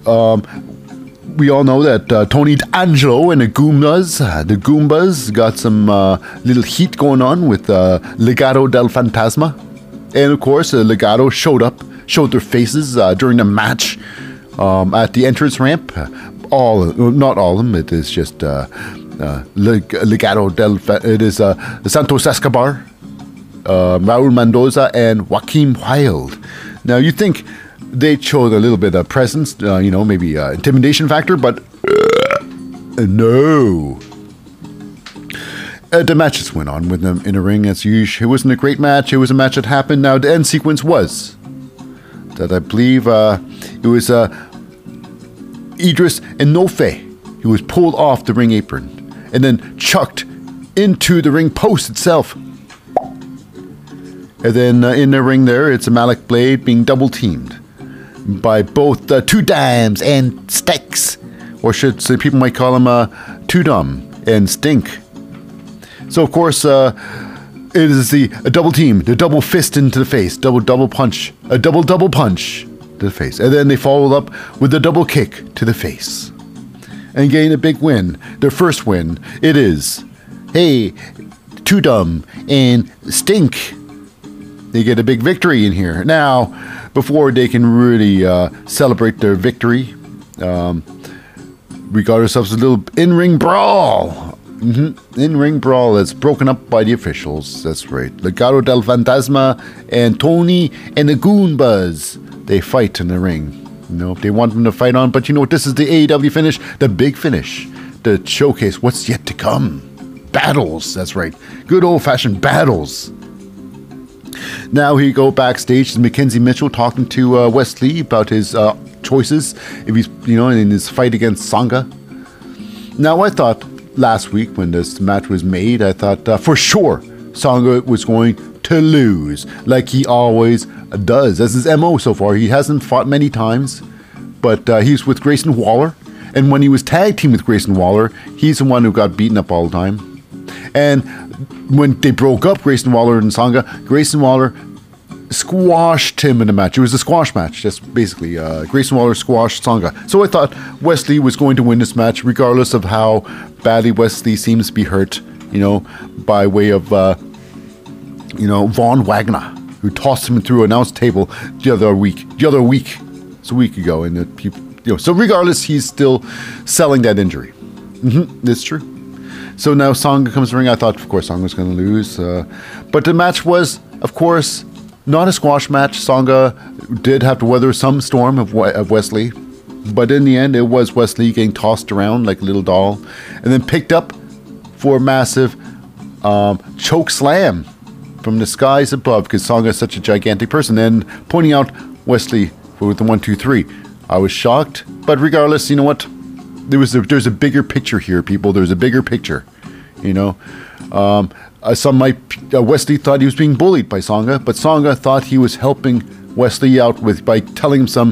we all know that Tony D'Angelo and the Goombas got some little heat going on with Legado del Fantasma. And of course, Legado showed their faces during the match at the entrance ramp. Not all of them. It is just Legado it is Santos Escobar, Raul Mendoza, and Joaquin Wilde. Now you think they showed a little bit of presence, maybe intimidation factor, but no. The matches went on with them in a ring as usual. It wasn't a great match. It was a match that happened. Now, the end sequence was that I believe it was Idris Enofe who was pulled off the ring apron and then chucked into the ring post itself. And then in the ring there, it's a Malik Blade being double teamed by both Two Dimes and Sticks, or should say people might call him Two Dumb and Stink. So of course, it is a double team, the double fist into the face, double punch, a double punch to the face, and then they followed up with a double kick to the face, and gain a big win. Their first win. It is, hey, Two Dumb and Stink. They get a big victory in here. Now, before they can really celebrate their victory, we got ourselves a little in-ring brawl. In-ring brawl that's broken up by the officials. That's right. Legado del Fantasma and Tony and the Goombas. They fight in the ring. They want them to fight on, but this is the AEW finish, the big finish, the showcase what's yet to come. Battles. That's right. Good old-fashioned battles. Now we go backstage to Mackenzie Mitchell talking to Wesley about his choices if he's in his fight against Sanga. Now I thought last week when this match was made, I thought for sure Sanga was going to lose, like he always does. That's his MO so far. He hasn't fought many times, but he's with Grayson Waller, and when he was tag team with Grayson Waller, he's the one who got beaten up all the time. And when they broke up, Grayson Waller and Sanga, Grayson Waller squashed him in the match. It was a squash match. That's basically Grayson Waller squashed Sanga. So I thought Wesley was going to win this match, regardless of how badly Wesley seems to be hurt, by way of, Von Wagner, who tossed him through an announce table the other week. It's a week ago. And so regardless, he's still selling that injury. That's true. So now Sanga comes to the ring. I thought, of course, Sanga was going to lose. But the match was, of course, not a squash match. Sanga did have to weather some storm of Wesley. But in the end, it was Wesley getting tossed around like a little doll. And then picked up for a massive choke slam from the skies above. Because Sanga is such a gigantic person. And pointing out Wesley with the 1, 2, 3. I was shocked. But regardless, you know what? There's a bigger picture here, people. There's a bigger picture, Wesley thought he was being bullied by Sanga, but Sanga thought he was helping Wesley out by telling him some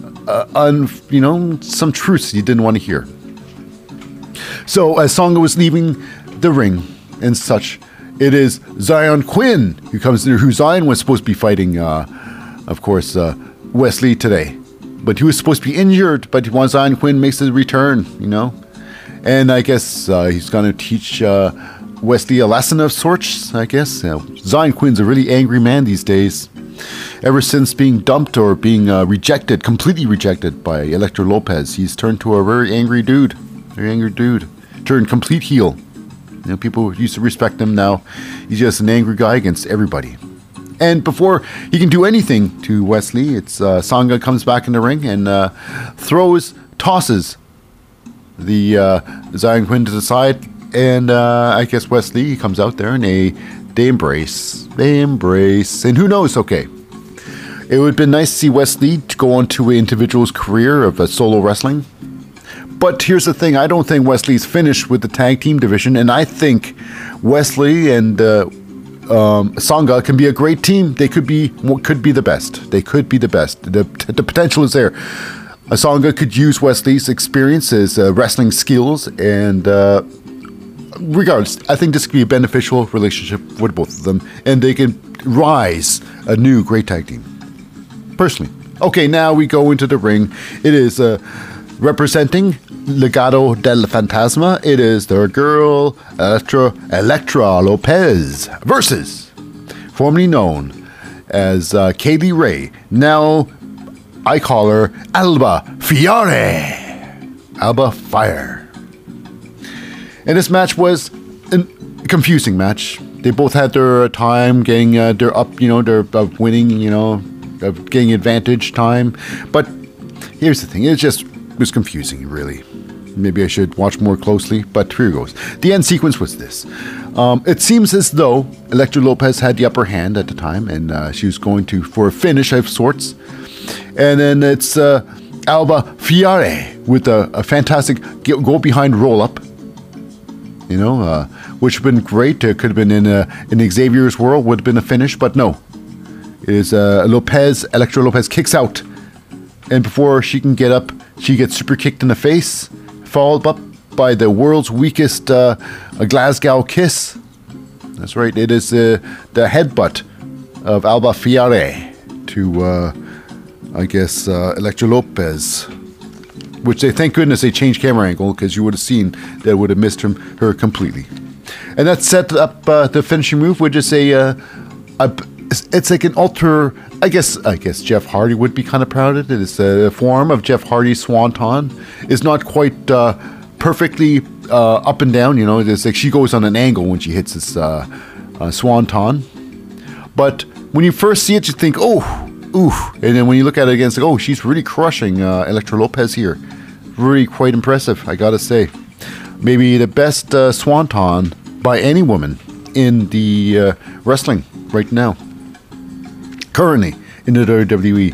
truths he didn't want to hear. So as Sanga was leaving the ring and such, it is Zion Quinn who comes there, who Zion was supposed to be fighting, of course, Wesley today. But he was supposed to be injured, but once Zion Quinn makes his return, And I guess he's going to teach Wesley a lesson of sorts, I guess. Zion Quinn's a really angry man these days. Ever since being dumped or being completely rejected by Elektra Lopez, he's turned to a very angry dude. Turned complete heel. People used to respect him. Now he's just an angry guy against everybody. And before he can do anything to Wesley, it's Sanga comes back in the ring and tosses the Zion Quinn to the side, and I guess Wesley comes out there and they embrace. And who knows? Okay, it would have been nice to see Wesley to go on to an individual's career of solo wrestling. But here's the thing: I don't think Wesley's finished with the tag team division, and I think Wesley and Sanga can be a great team. They could be the best. The potential is there. Sanga could use Wesley's experience, his wrestling skills, and regardless, I think this could be a beneficial relationship with both of them, and they can rise a new great tag team. Personally. Okay, now we go into the ring. It is representing Legado del Fantasma. It is their girl, Elektra Lopez, versus, formerly known as Kaylee Ray. Now I call her Alba Fiore. Alba Fire. And this match was a confusing match. They both had their time getting their up, their winning, getting advantage time. But here's the thing, it was confusing, really. Maybe I should watch more closely, but here goes. The end sequence was this. It seems as though Elektra Lopez had the upper hand at the time, and she was going for a finish of sorts. And then it's Alba Fiore with a fantastic go-behind roll-up, which would have been great. It could have been in Xavier's world, would have been a finish, but no. It is Elektra Lopez kicks out, and before she can get up, she gets super kicked in the face, followed up by the world's weakest Glasgow kiss. That's right, it is the headbutt of Alba Fiore to, Elektra Lopez. Which thank goodness they changed camera angle, because you would have seen that it would have missed her completely. And that set up the finishing move, which is it's like an alter. I guess Jeff Hardy would be kind of proud of it. It's a form of Jeff Hardy's Swanton. It's not quite perfectly up and down. It's like she goes on an angle when she hits this Swanton. But when you first see it, you think, oh, ooh. And then when you look at it again, it's like, oh, she's really crushing Elektra Lopez here. Really quite impressive, I gotta say. Maybe the best Swanton by any woman in the wrestling right now. Currently in the WWE.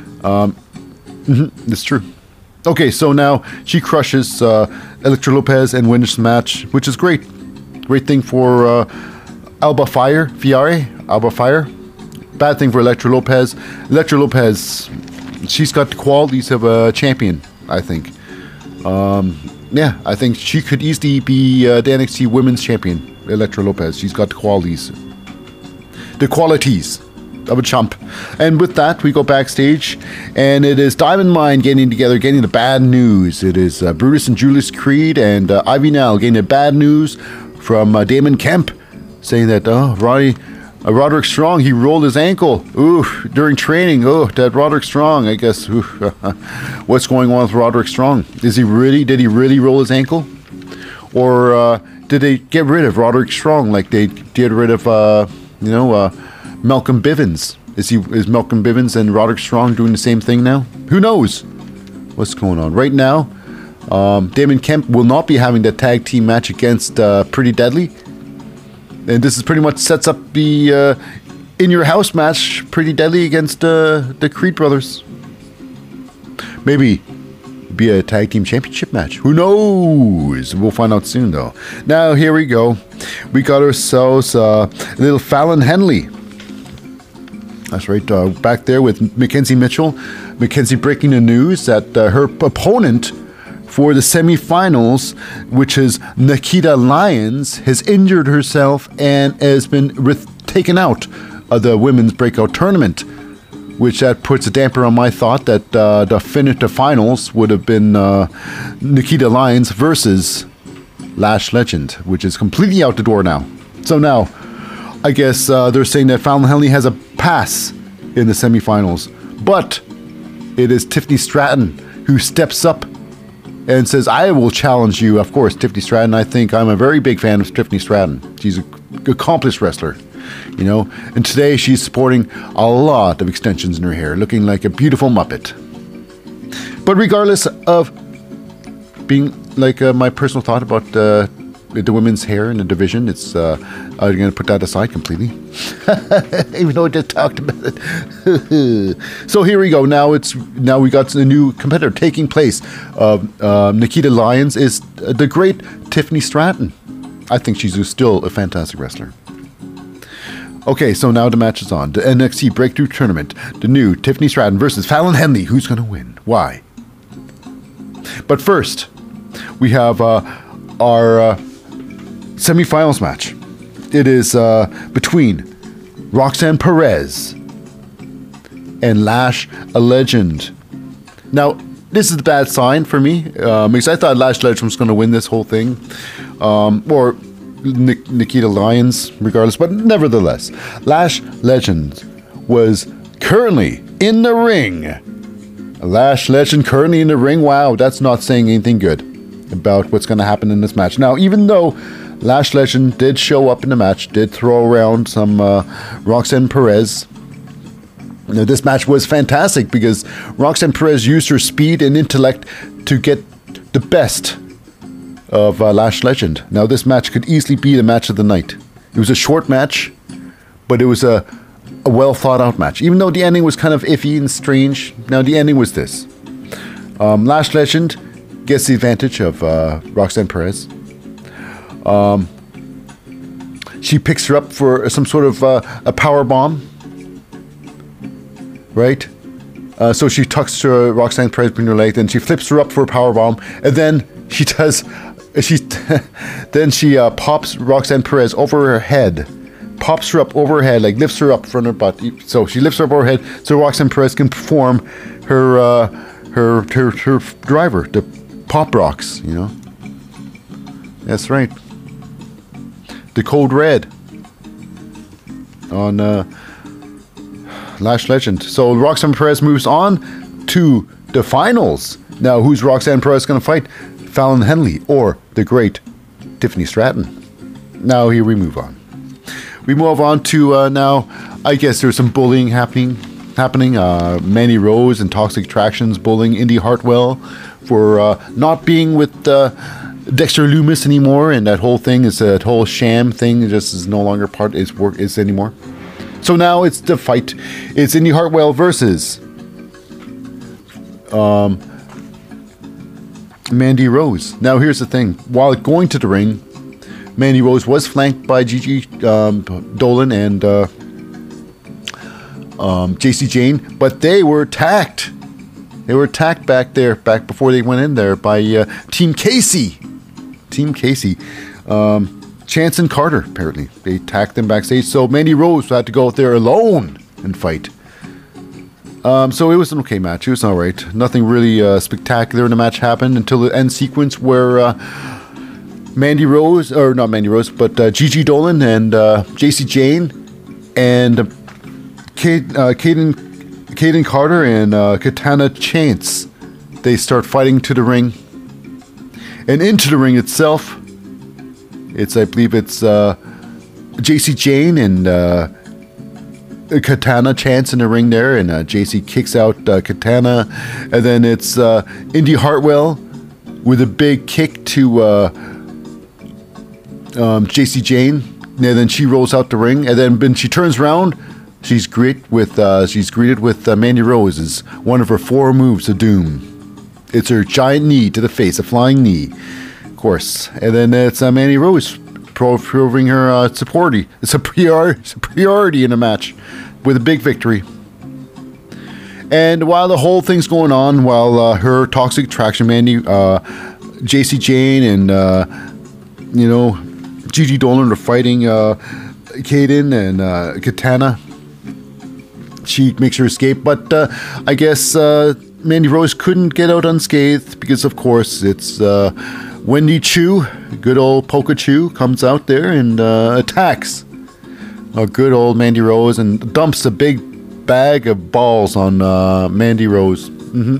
It's true. Okay, so now she crushes Elektra Lopez and wins the match, which is great. Great thing for Alba Fiore. Bad thing for Elektra Lopez. Elektra Lopez, she's got the qualities of a champion, I think. I think she could easily be the NXT Women's Champion, Elektra Lopez. She's got the qualities. The qualities of a chump. And with that, we go backstage, and it is Diamond Mine getting together, getting the bad news. It is Brutus and Julius Creed and Ivy Nile getting the bad news from Damon Kemp, saying that, Roderick Strong, he rolled his ankle. Ooh, during training. Oh, that Roderick Strong, I guess. Ooh, what's going on with Roderick Strong? Did he really roll his ankle? Or did they get rid of Roderick Strong like they did rid of, Malcolm Bivens? Is Malcolm Bivens and Roderick Strong doing the same thing now? Who knows what's going on? Right now, Damon Kemp will not be having that tag team match against Pretty Deadly. And this is pretty much sets up the in your house match, Pretty Deadly against the Creed brothers. Maybe be a tag team championship match. Who knows? We'll find out soon, though. Now here we go. We got ourselves a little Fallon Henley. That's right. Back there with Mackenzie Mitchell. Mackenzie breaking the news that her opponent for the semifinals, which is Nikita Lyons, has injured herself and has been taken out of the women's breakout tournament, which that puts a damper on my thought that the finals would have been Nikita Lyons versus Lash Legend, which is completely out the door now. So now, I guess they're saying that Fallon Henley has a pass in the semifinals, but it is Tiffany Stratton who steps up and says, I will challenge you. Of course, Tiffany Stratton, I'm a very big fan of Tiffany Stratton. She's an accomplished wrestler, And today she's sporting a lot of extensions in her hair, looking like a beautiful Muppet. But regardless of being like my personal thought about the women's hair in the division, it's I'm going to put that aside completely. Even though I just talked about it. So here we go. Now we got a new competitor taking place. Nikita Lyons is the great Tiffany Stratton. I think she's still a fantastic wrestler. Okay, so now the match is on. The NXT Breakthrough Tournament. The new Tiffany Stratton versus Fallon Henley. Who's going to win? Why? But first, we have our semifinals match. It is between Roxanne Perez and Lash Legend. Now, this is a bad sign for me because I thought Lash Legend was going to win this whole thing, or Nikita Lyons, regardless. But nevertheless, Lash Legend was currently in the ring. Lash Legend currently in the ring. Wow, that's not saying anything good about what's going to happen in this match. Now, even though Lash Legend did show up in the match, did throw around some Roxanne Perez. Now, this match was fantastic because Roxanne Perez used her speed and intellect to get the best of Lash Legend. Now, this match could easily be the match of the night. It was a short match, but it was a well thought out match. Even though the ending was kind of iffy and strange, now the ending was this. Lash Legend gets the advantage of Roxanne Perez. She picks her up for some sort of a power bomb. Right? So she tucks Roxanne Perez between her legs, and she flips her up for a power bomb, and then she does. Then she pops Roxanne Perez over her head, pops her up over her head, like lifts her up from her butt. So she lifts her up over her head, so Roxanne Perez can perform her driver, the pop rocks. You know. That's right. The Code Red on Lash Legend. So Roxanne Perez moves on to the finals. Now, who's Roxanne Perez going to fight? Fallon Henley or the great Tiffany Stratton. Now, here we move on. We move on to now, I guess there's some bullying happening. Mandy Rose and Toxic Attractions bullying Indy Hartwell for not being with Dexter Lumis anymore, and that whole thing is a whole sham thing. It just is no longer part is anymore. So now it's the fight. It's Indy Hartwell versus Mandy Rose. Now here's the thing. While going to the ring, Mandy Rose was flanked by Gigi Dolan and JC Jane, but they were attacked. They were attacked back before they went in there by Team Casey. Chance and Carter, apparently. They attacked them backstage, so Mandy Rose had to go out there alone and fight. So it was an okay match. It was alright. Nothing really spectacular in the match happened until the end sequence where Mandy Rose, or not Mandy Rose, but Gigi Dolan and JC Jane and Kaden Carter and Katana Chance, they start fighting to the ring. And into the ring itself, I believe it's JC Jane and Katana Chance in the ring there, and JC kicks out Katana, and then it's Indy Hartwell with a big kick to JC Jane, and then she rolls out the ring, and then when she turns around, she's greeted with Mandy Rose as one of her 4 moves of doom. It's her giant knee to the face, a flying knee, of course. And then it's Mandy Rose proving her superiority in a match with a big victory. And while the whole thing's going on, while her Toxic Attraction, Mandy, JC Jane, and Gigi Dolan are fighting Kaden and Katana, she makes her escape, but I guess Mandy Rose couldn't get out unscathed because, of course, it's Wendy Chu, good old Polka Chu, comes out there and attacks good old Mandy Rose and dumps a big bag of balls on Mandy Rose.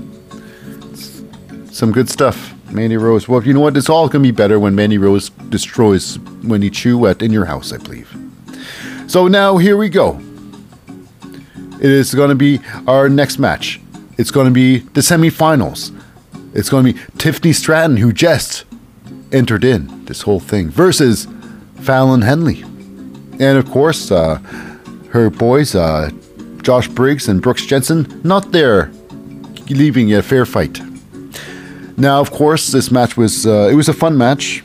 Some good stuff, Mandy Rose. Well, you know what? It's all going to be better when Mandy Rose destroys Wendy Chu In Your House, I believe. So now, here we go. It is going to be our next match. It's going to be the semifinals. It's going to be Tiffany Stratton, who just entered in this whole thing, versus Fallon Henley. And of course, her boys, Josh Briggs and Brooks Jensen, not there, leaving a fair fight. Now, of course, this match was it was a fun match.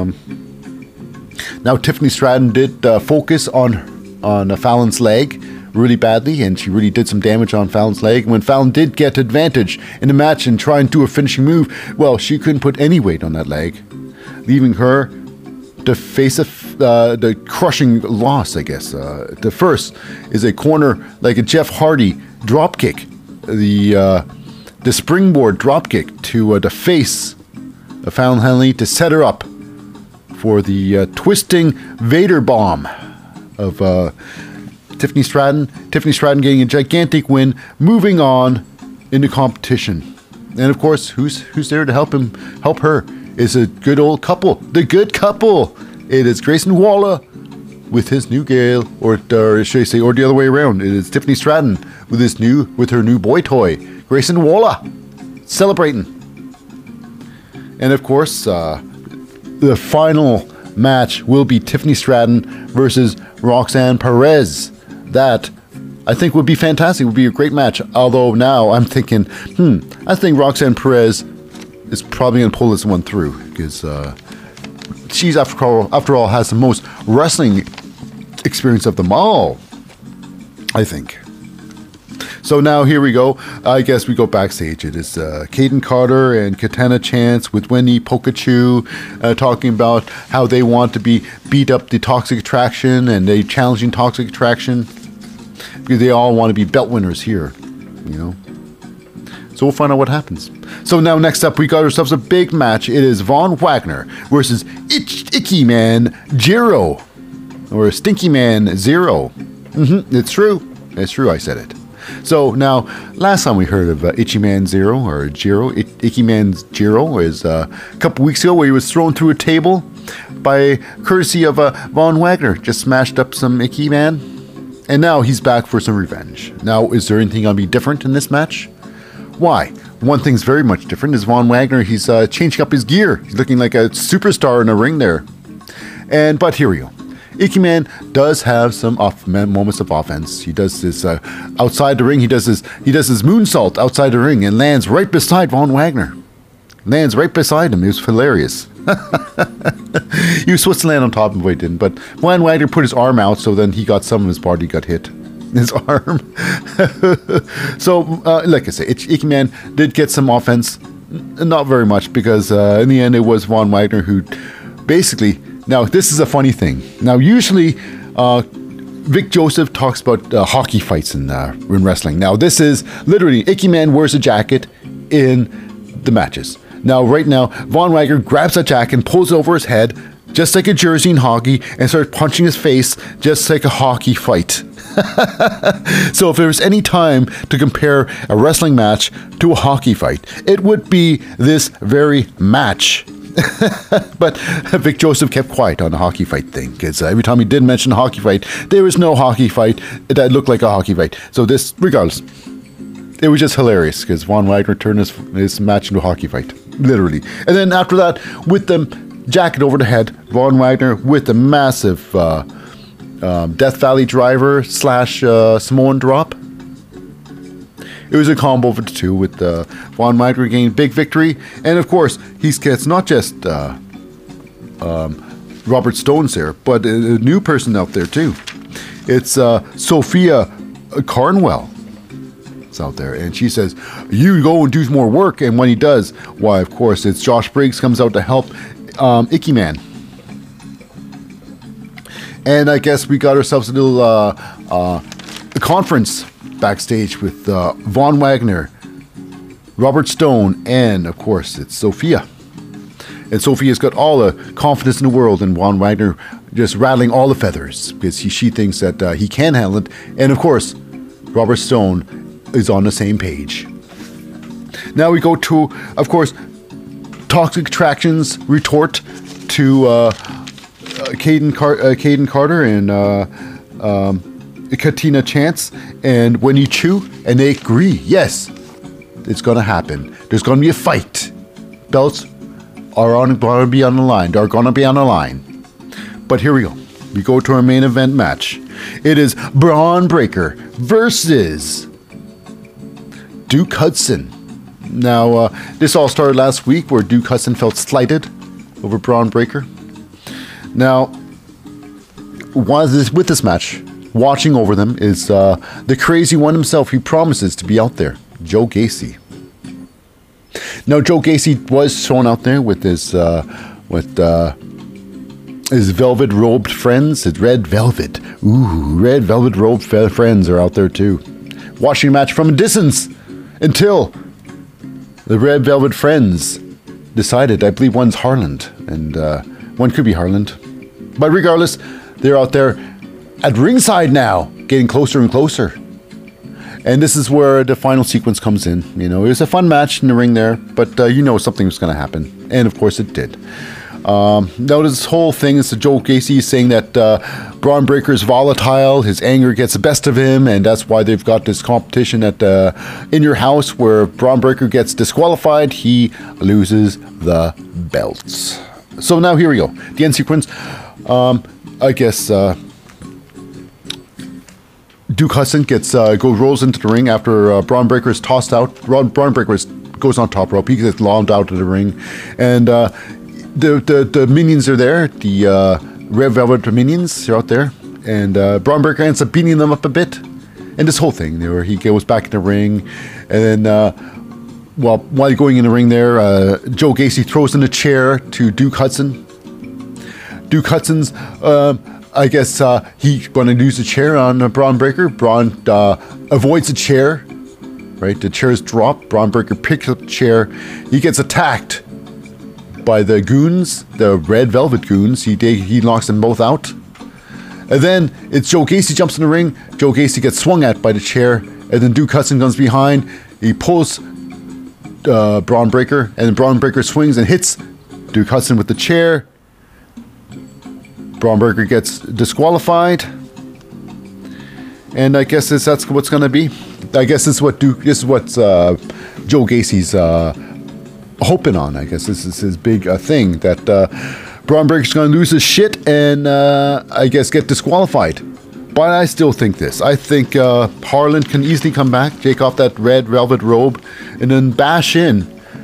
Now, Tiffany Stratton did focus on Fallon's leg really badly, and she really did some damage on Fallon's leg. When Fallon did get advantage in the match and try and do a finishing move, well, she couldn't put any weight on that leg, leaving her to face the crushing loss, I guess. The first is a corner, like a Jeff Hardy drop kick, the springboard drop kick to the face of Fallon Henley to set her up for the twisting Vader bomb of Tiffany Stratton. Tiffany Stratton getting a gigantic win, moving on in the competition. And of course, who's there to help her is a good old couple, the good couple. It is Grayson Waller with his new gal, or should I say, or the other way around. It is Tiffany Stratton with her new boy toy, Grayson Waller, celebrating. And of course, the final match will be Tiffany Stratton versus Roxanne Perez. That, I think, would be fantastic. It would be a great match. Although now I'm thinking, I think Roxanne Perez is probably going to pull this one through, because she's, after all, has the most wrestling experience of them all, I think. So now here we go. I guess we go backstage. It is Kayden Carter and Katana Chance with Wendy Pokachu talking about how they want to beat up the Toxic Attraction, and they challenging Toxic Attraction because they all want to be belt winners here, you know. So we'll find out what happens. So now next up, we got ourselves a big match. It is Von Wagner versus Icky Man Jiro, or Stinky Man Zero. It's true. It's true. I said it. So now, last time we heard of Itchy Man Zero, or Jiro, Icky Man Jiro, was a couple weeks ago, where he was thrown through a table by courtesy of Von Wagner. Just smashed up some Icky Man, and now he's back for some revenge. Now, is there anything going to be different in this match? Why? One thing's very much different is Von Wagner. He's changing up his gear. He's looking like a superstar in a ring there. But here we go. Icky Man does have some moments of offense. He does this outside the ring. He does his moonsault outside the ring and lands right beside Von Wagner. Lands right beside him. It was hilarious. He was supposed to land on top of him, but he didn't. But Von Wagner put his arm out, so then he got some of his body got hit. His arm. So, like I say, Icky Man did get some offense. Not very much, because in the end it was Von Wagner who basically... Now, this is a funny thing. Now, usually, Vic Joseph talks about hockey fights in wrestling. Now, this is literally Icky Man wears a jacket in the matches. Now, right now, Von Wagner grabs that jacket and pulls it over his head, just like a jersey in hockey, and starts punching his face just like a hockey fight. So if there was any time to compare a wrestling match to a hockey fight, it would be this very match. But Vic Joseph kept quiet on the hockey fight thing, because every time he did mention a hockey fight, there was no hockey fight that looked like a hockey fight. So this, regardless, it was just hilarious, because Von Wagner turned his match into a hockey fight, literally. And then after that, with the jacket over the head, Von Wagner with the massive Death Valley driver / Samoan drop. It was a combo of the two, with Von Wagner getting big victory. And of course, he gets not just Robert Stone's there, but a new person out there too. It's Sophia Carnwell. It's out there, and she says, "You go and do more work." And when he does, why, of course, it's Josh Briggs comes out to help Icky Man. And I guess we got ourselves a little conference backstage with Von Wagner, Robert Stone, and of course it's Sophia. And Sophia's got all the confidence in the world, and Von Wagner just rattling all the feathers, because she thinks that he can handle it. And of course, Robert Stone is on the same page. Now we go to, of course, Toxic Attraction's retort to Kayden Carter and Katina Chance, and when you chew, and they agree, yes, it's going to happen. There's going to be a fight. Belts are going to be on the line. They're going to be on the line. But here we go. We go to our main event match. It is Braun Breaker versus Duke Hudson. Now, this all started last week, where Duke Hudson felt slighted over Braun Breaker. Now, with this match, watching over them is the crazy one himself. He promises to be out there, Joe Gacy. Now, Joe Gacy was shown out there with his velvet robed friends, his red velvet. Ooh, red velvet robed friends are out there too, watching a match from a distance until the red velvet friends decided. I believe one's Harland, and one could be Harland, but regardless, they're out there at ringside now, getting closer and closer. And this is where the final sequence comes in. You know, it was a fun match in the ring there, but you know something was going to happen. And of course it did. Now this whole thing is Joe Gacy saying that Braun Breaker is volatile, his anger gets the best of him, and that's why they've got this competition at In Your House where Braun Breaker gets disqualified, he loses the belts. So now here we go. The end sequence. I guess Duke Hudson rolls into the ring after Braun Breaker is tossed out. Braun Breaker goes on top rope. He gets lobbed out of the ring, and the minions are there. The Red Velvet minions are out there, and Braun Breaker ends up beating them up a bit. And this whole thing, where he goes back in the ring, and then while going in the ring there, Joe Gacy throws in a chair to Duke Hudson. Duke Hudson's, I guess he's going to use the chair on Braun Breaker. Braun avoids the chair, right? The chair's dropped. Braun Breaker picks up the chair. He gets attacked by the goons, the Red Velvet goons. He knocks them both out. And then it's Joe Gacy jumps in the ring. Joe Gacy gets swung at by the chair. And then Duke Hudson comes behind. He pulls Braun Breaker. And then Braun Breaker swings and hits Duke Hudson with the chair. Braun Breaker gets disqualified. And I guess that's what's going to be. I guess this is what Joe Gacy's hoping on. I guess this is his big thing, that Braun Breaker's going to lose his shit and I guess get disqualified. But I still think this. I think Harlan can easily come back, take off that red velvet robe, and then bash in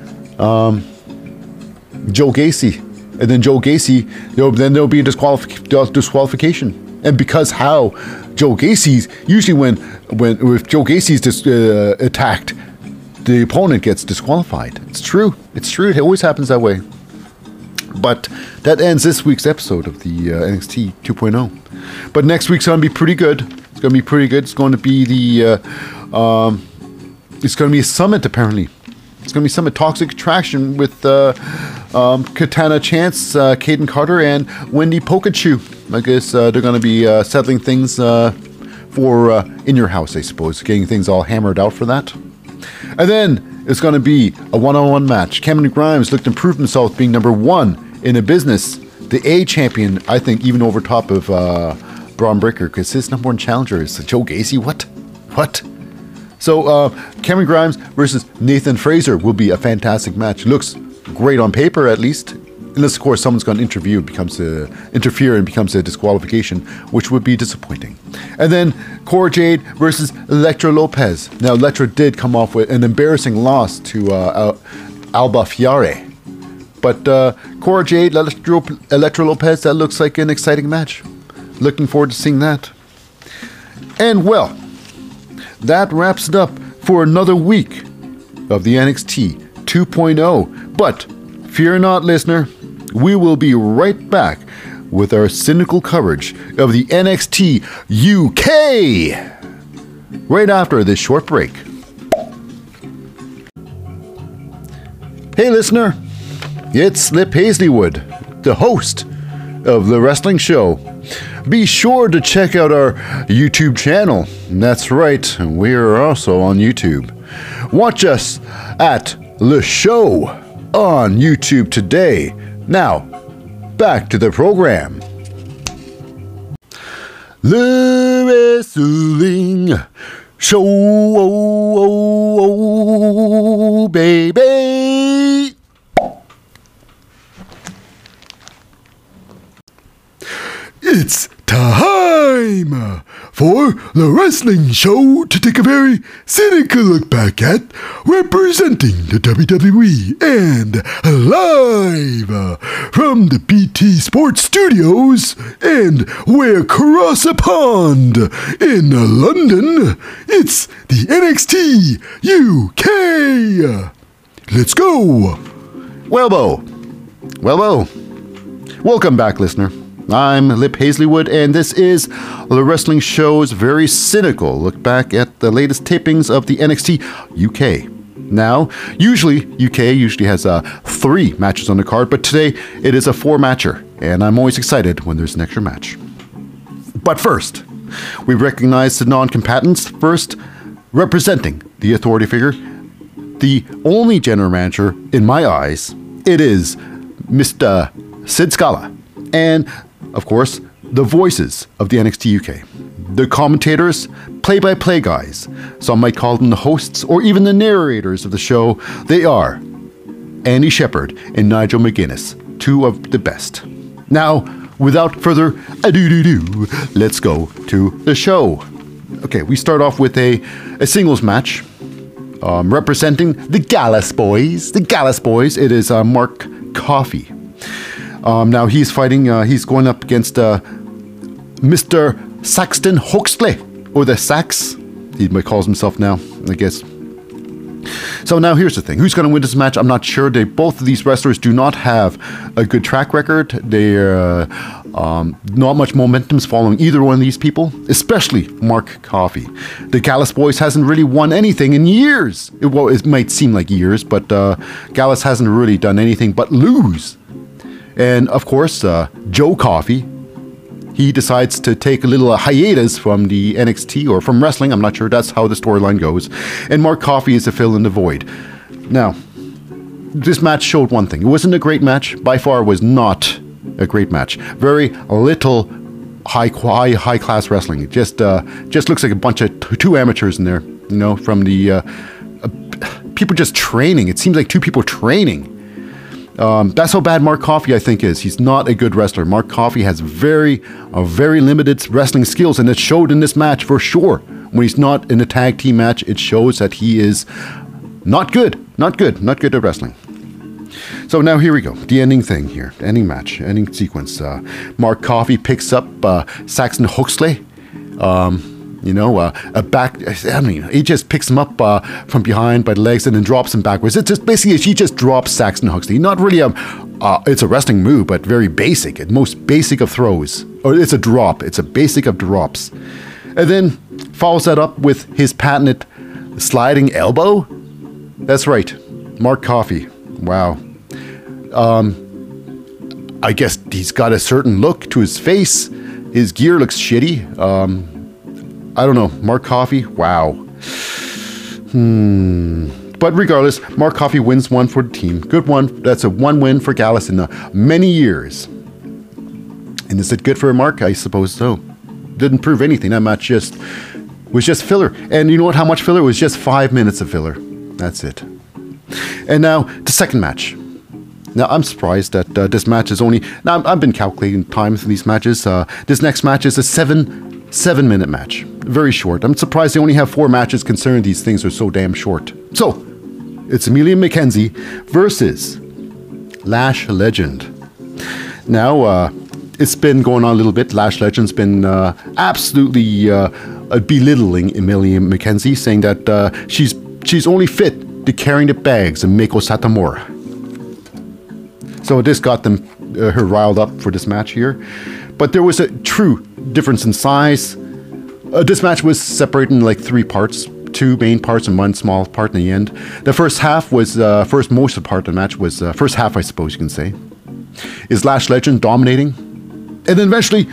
Joe Gacy. And then Joe Gacy, then there'll be a disqualification. And because how Joe Gacy's, usually if Joe Gacy's attacked, the opponent gets disqualified. It's true. It always happens that way. But that ends this week's episode of the NXT 2.0. But next week's going to be pretty good. It's going to be it's going to be a summit, apparently. It's going to be Summit Toxic Attraction with Katana Chance, Kaden Carter, and Wendy Pokachu. I guess they're going to be settling things for In Your House, I suppose. Getting things all hammered out for that. And then it's going to be a one-on-one match. Cameron Grimes looked to improve himself, being number one in the business. The A champion, I think, even over top of Braun Breaker, because his number one challenger is Joe Gacy. What? So Cameron Grimes versus Nathan Frazer will be a fantastic match. Looks great on paper, at least. Unless, of course, someone's going to interfere and becomes a disqualification, which would be disappointing. And then Cora Jade versus Elektra Lopez. Now, Elektra did come off with an embarrassing loss to Alba Fiore. But Cora Jade, Elektra Lopez, that looks like an exciting match. Looking forward to seeing that. And, well, that wraps it up for another week of the NXT 2.0. But fear not, listener, we will be right back with our cynical coverage of the NXT UK right after this short break. Hey, listener, it's Lip Hazleywood, the host of The Wrestling Show. Be sure to check out our YouTube channel. That's right, we are also on YouTube. Watch us at The Show on YouTube today. Now, back to the program. The Wrestling Show, baby. It's time for the wrestling show to take a very cynical look back at representing the WWE and live from the BT Sports Studios and way across a pond in London. It's the NXT UK. Let's go. Welbo. Welcome back, listener. I'm Lip Hazleywood, and this is The Wrestling Show's very cynical look back at the latest tapings of the NXT UK. Now, usually UK has 3 matches on the card, but today it is a 4-matcher, and I'm always excited when there's an extra match. But first, We recognize the non-combatants first, representing the authority figure, the only general manager in my eyes. It is Mr. Sid Scala, and of course, the voices of the NXT UK. The commentators, play-by-play guys. Some might call them the hosts or even the narrators of the show. They are Andy Shepherd and Nigel McGuinness, two of the best. Now, without further ado, let's go to the show. Okay, we start off with a singles match representing the Gallus Boys. The Gallus Boys, it is Mark Coffey. Now he's fighting, he's going up against Mr. Saxton Huxley, or the Sax, he calls himself now, I guess. So now here's the thing. Who's going to win this match? I'm not sure. Both of these wrestlers do not have a good track record. They're not much momentum's following either one of these people, especially Mark Coffey. The Gallus Boys hasn't really won anything in years. Well, it might seem like years, but Gallus hasn't really done anything but lose. And of course, Joe Coffey, he decides to take a little hiatus from the NXT or from wrestling. I'm not sure that's how the storyline goes. And Mark Coffey is to fill in the void. Now, this match showed one thing. It wasn't a great match. By far was not a great match. Very little high class wrestling. It just looks like a bunch of two amateurs in there, you know, from the people just training. It seems like two people training. That's how bad Mark Coffey, I think, is. He's not a good wrestler. Mark Coffey has very limited wrestling skills, and it showed in this match for sure. When he's not in a tag team match, it shows that he is not good at wrestling. So now here we go. The ending thing here. Ending match. Ending sequence. Mark Coffey picks up Saxton Huxley. A back, I mean, he just picks him up from behind by the legs and then drops him backwards. It's just basically, she just drops Saxton Huxley. Not really it's a wrestling move, but very basic, most basic of throws. Or it's a drop, it's a basic of drops. And then follows that up with his patented sliding elbow. That's right, Mark Coffey. Wow. I guess he's got a certain look to his face. His gear looks shitty. I don't know. Mark Coffey? Wow. But regardless, Mark Coffey wins one for the team. Good one. That's a one win for Gallus in many years. And is it good for Mark? I suppose so. Didn't prove anything. That match was just filler. And you know what? How much filler? It was just 5 minutes of filler. That's it. And now, the second match. Now, I'm surprised that this match is only... Now, I've been calculating time for these matches. This next match is a 7-minute match. Very short. I'm surprised they only have 4 matches considering these things are so damn short. So, it's Amelia McKenzie versus Lash Legend. Now, it's been going on a little bit. Lash Legend's been absolutely belittling Amelia McKenzie, saying that she's only fit to carrying the bags of Meiko Satomura. So this got them her riled up for this match here. But there was a true difference in size. This match was separated in like 3 parts, 2 main parts and 1 small part in the end. The first half was, most of the part of the match was, first half I suppose you can say, is Lash Legend dominating. And then eventually,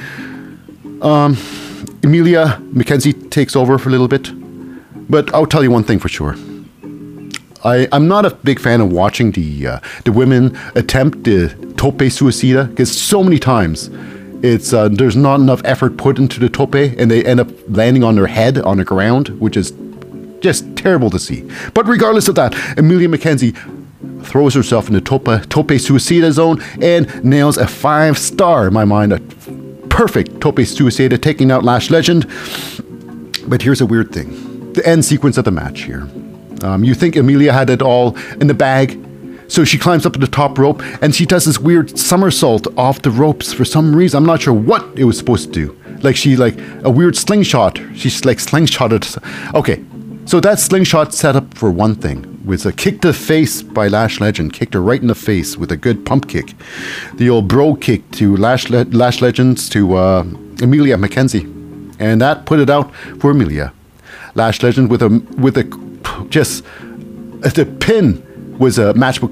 Amelia McKenzie takes over for a little bit. But I'll tell you one thing for sure. I'm not a big fan of watching the women attempt the tope suicida, because so many times it's there's not enough effort put into the tope and they end up landing on their head on the ground, which is just terrible to see. But regardless of that, Amelia McKenzie throws herself in the tope suicida zone and nails a 5-star, in my mind, a perfect tope suicida, taking out Lash Legend. But here's a weird thing. The end sequence of the match here. You think Amelia had it all in the bag, so she climbs up to the top rope and she does this weird somersault off the ropes for some reason. I'm not sure what it was supposed to do. Like a weird slingshot. She's like slingshotted. Okay, so that slingshot set up for one thing. Was a kick to the face by Lash Legend. Kicked her right in the face with a good pump kick. The old bro kick to Lash Legends to Amelia McKenzie. And that put it out for Amelia. Lash Legend with a just the pin was a matchbook cover.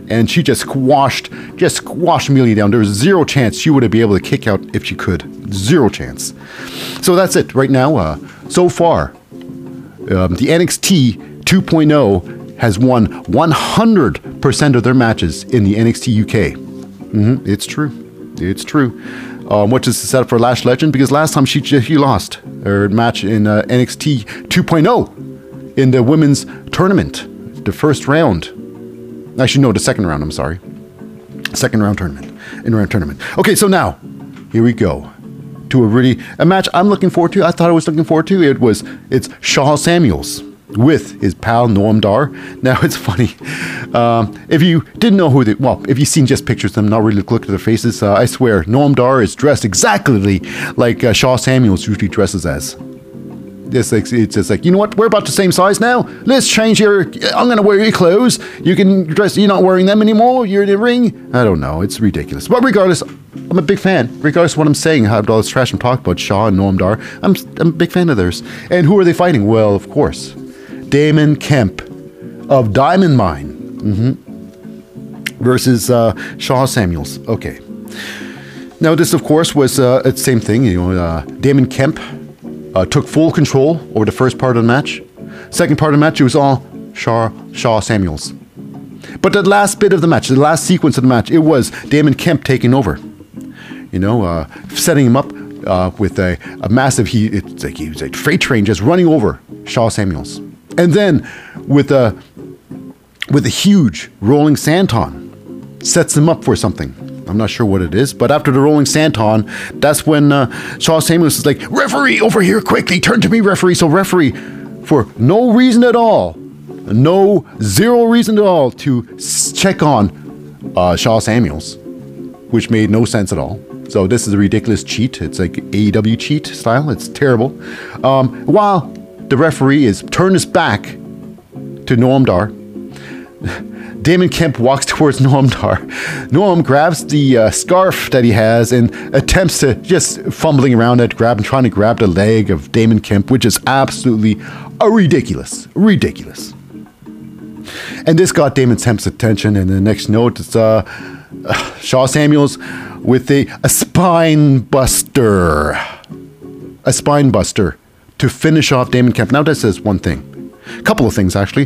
And she just squashed Amelia down. There was zero chance she would have been able to kick out if she could. Zero chance. So that's it right now. So far, the NXT 2.0 has won 100% of their matches in the NXT UK. It's true. It's true. Which is set up for Lash Legend, because last time she lost her match in NXT 2.0 in the women's tournament, the first round. Actually, no, the second round. I'm sorry, second round tournament. In-round tournament. Okay, so now here we go to a match I'm looking forward to. I thought I was looking forward to. It's Shaw Samuels with his pal Noam Dar. Now it's funny. If you didn't know if you've seen just pictures of them, not really looked at their faces, I swear Noam Dar is dressed exactly like Shaw Samuels usually dresses as. It's just like, you know what? We're about the same size now. Let's change I'm going to wear your clothes. You can dress. You're not wearing them anymore. You're in the ring. I don't know. It's ridiculous. But regardless, I'm a big fan. Regardless of what I'm saying, how all this trash I'm talking about Shaw and Noam Dar, I'm a big fan of theirs. And who are they fighting? Well, of course, Damon Kemp of Diamond Mine versus Shaw Samuels. Okay. Now this, of course, was the same thing. Damon Kemp took full control over the first part of the match. Second part of the match, it was all Shaw Samuels. But the last bit of the match, the last sequence of the match, it was Damon Kemp taking over. Setting him up with a massive, it's like he was a freight train just running over Shaw Samuels. And then with a huge rolling senton, sets him up for something. I'm not sure what it is, but after the rolling senton, that's when Shaw Samuels is like, referee, over here quickly, turn to me, referee. So referee, for no reason at all, zero reason at all, to check on Shaw Samuels, which made no sense at all. So this is a ridiculous cheat. It's like AEW cheat style. It's terrible. While the referee is turned his back to Noam Dar, Damon Kemp walks towards Noam Dar. Noam grabs the scarf that he has and attempts to, just fumbling around it, trying to grab the leg of Damon Kemp, which is absolutely ridiculous. Ridiculous. And this got Damon Kemp's attention, and the next note is Shaw Samuels with a spine buster. A spine buster to finish off Damon Kemp. Now that says one thing. A couple of things, actually.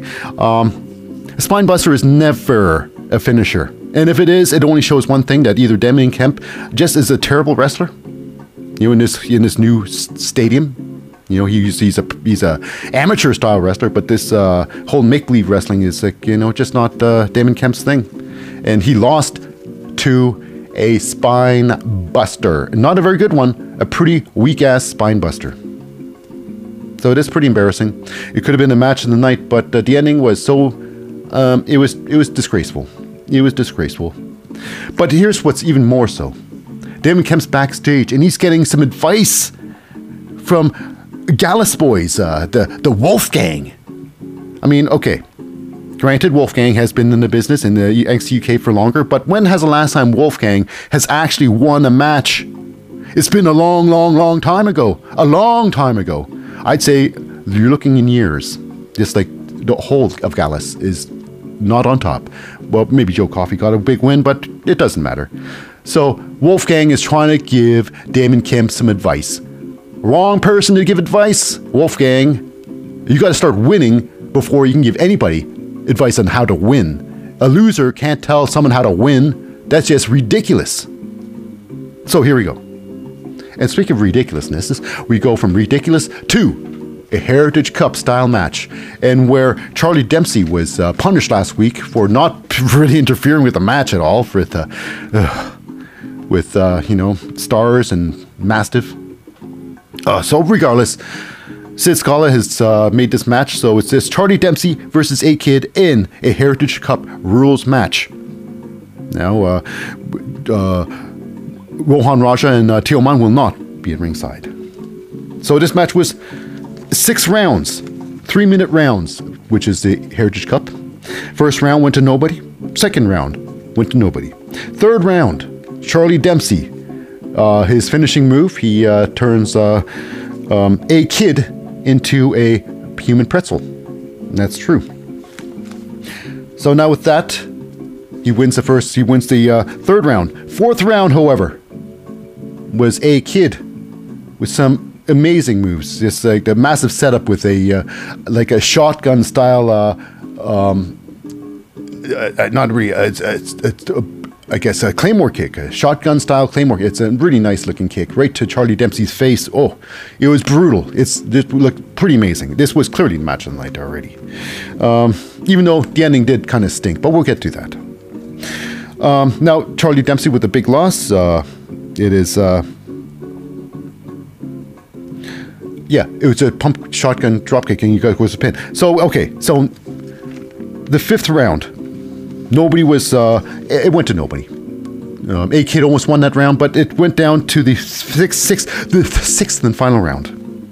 A spine buster is never a finisher. And if it is, it only shows one thing, that either Damon Kemp just is a terrible wrestler. In this new stadium. He's a amateur style wrestler, but this whole make-believe wrestling is like, just not Damon Kemp's thing. And he lost to a spine buster. Not a very good one, a pretty weak-ass spine buster. So it is pretty embarrassing. It could have been a match of the night, but the ending was so... it was disgraceful. It was disgraceful. But here's what's even more so. Damon Kemp's backstage, and he's getting some advice from Gallus Boys, the Wolfgang. I mean, okay. Granted, Wolfgang has been in the business in the NXT UK for longer, but when has the last time Wolfgang has actually won a match? It's been a long, long, long time ago. A long time ago. I'd say you're looking in years. Just like the whole of Gallus is not on top. Well, maybe Joe Coffey got a big win, but it doesn't matter. So Wolfgang is trying to give Damon Kemp some advice. Wrong person to give advice, Wolfgang. You got to start winning before you can give anybody advice on how to win. A loser can't tell someone how to win. That's just ridiculous. So here we go. And speaking of ridiculousness, we go from ridiculous to a Heritage Cup style match, and where Charlie Dempsey was punished last week for not really interfering with the match at all, with Stars and Mastiff. So regardless, Sid Scala has made this match, so it's this Charlie Dempsey versus A-Kid in a Heritage Cup rules match. Now, Rohan Raja and Teoman will not be at ringside. So this match was 6 rounds, 3-minute rounds, which is the Heritage Cup. First round went to nobody. Second round went to nobody. Third round, Charlie Dempsey. His finishing move, he turns A-Kid into a human pretzel. And that's true. So now with that, He wins the third round. Fourth round, however, was a kid with some amazing moves. Just like the massive setup with a shotgun style. Not really. I guess a claymore kick, a shotgun style claymore. It's a really nice looking kick right to Charlie Dempsey's face. Oh, it was brutal. It looked pretty amazing. This was clearly the match of the night already. Even though the ending did kind of stink, but we'll get to that. Now, Charlie Dempsey with a big loss. It is, it was a pump shotgun dropkick and you got goes to pin. So, okay, so the fifth round. Nobody was, it went to nobody. A-Kid almost won that round, but it went down to the sixth and final round.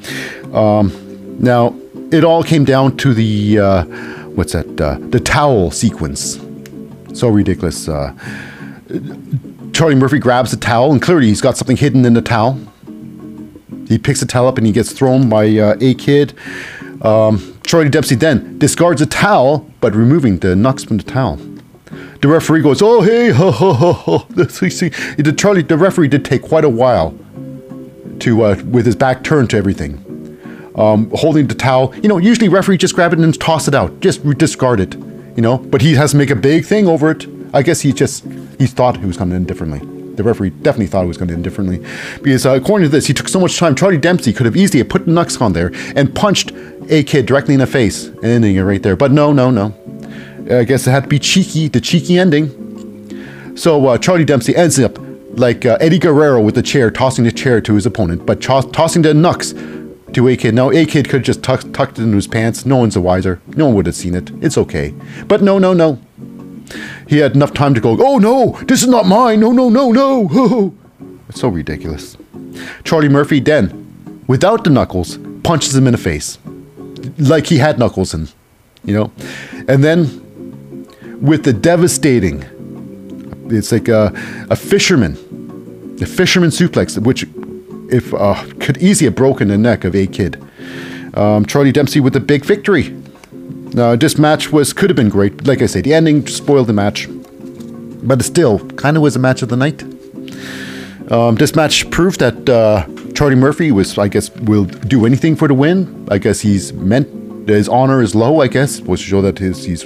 Now, it all came down to the, the towel sequence. So ridiculous. Charlie Murphy grabs the towel, and clearly he's got something hidden in the towel. He picks the towel up and he gets thrown by A-Kid. Charlie Dempsey then discards a towel, but removing the knucks from the towel. The referee goes, oh, hey, ho, ho, ho, ho. The referee did take quite a while to, with his back turned to everything. Holding the towel. Usually referee just grab it and toss it out. Just discard it, But he has to make a big thing over it. I guess he thought it was going to end differently. The referee definitely thought it was going to end differently. Because according to this, he took so much time. Charlie Dempsey could have easily put the knucks on there and punched A-Kid directly in the face and ending it right there. But no. I guess it had to be cheeky, the cheeky ending. So Charlie Dempsey ends up like Eddie Guerrero with the chair, tossing the chair to his opponent, but tossing the knucks to A-Kid. Now, A-Kid could have just tucked it into his pants. No one's the wiser. No one would have seen it. It's okay. But no. He had enough time to go, oh no, this is not mine. No. It's so ridiculous. Charlie Murphy then, without the knuckles, punches him in the face. Like he had knuckles in, And then, with the devastating, it's like a fisherman suplex, which could easily have broken the neck of A-Kid. Charlie Dempsey with a big victory. This match could have been great. Like I said, the ending spoiled the match, but it still kind of was a match of the night. This match proved that Charlie Murphy will do anything for the win. I guess his honor is low. I guess was to show that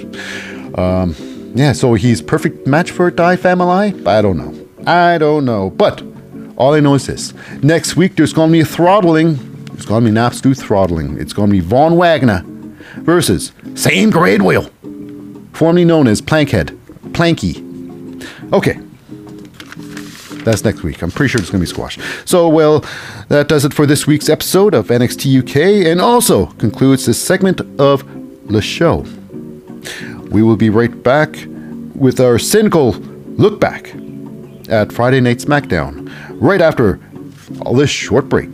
so he's perfect match for Die Family. I don't know. But all I know is this: next week there's going to be a throttling. There's going to be an absolute throttling. It's going to be Von Wagner versus Sam Gradwell, formerly known as Plankhead, Planky. Okay. That's next week. I'm pretty sure it's going to be squash. So, well, that does it for this week's episode of NXT UK and also concludes this segment of the show. We will be right back with our cynical look back at Friday Night SmackDown right after all this short break.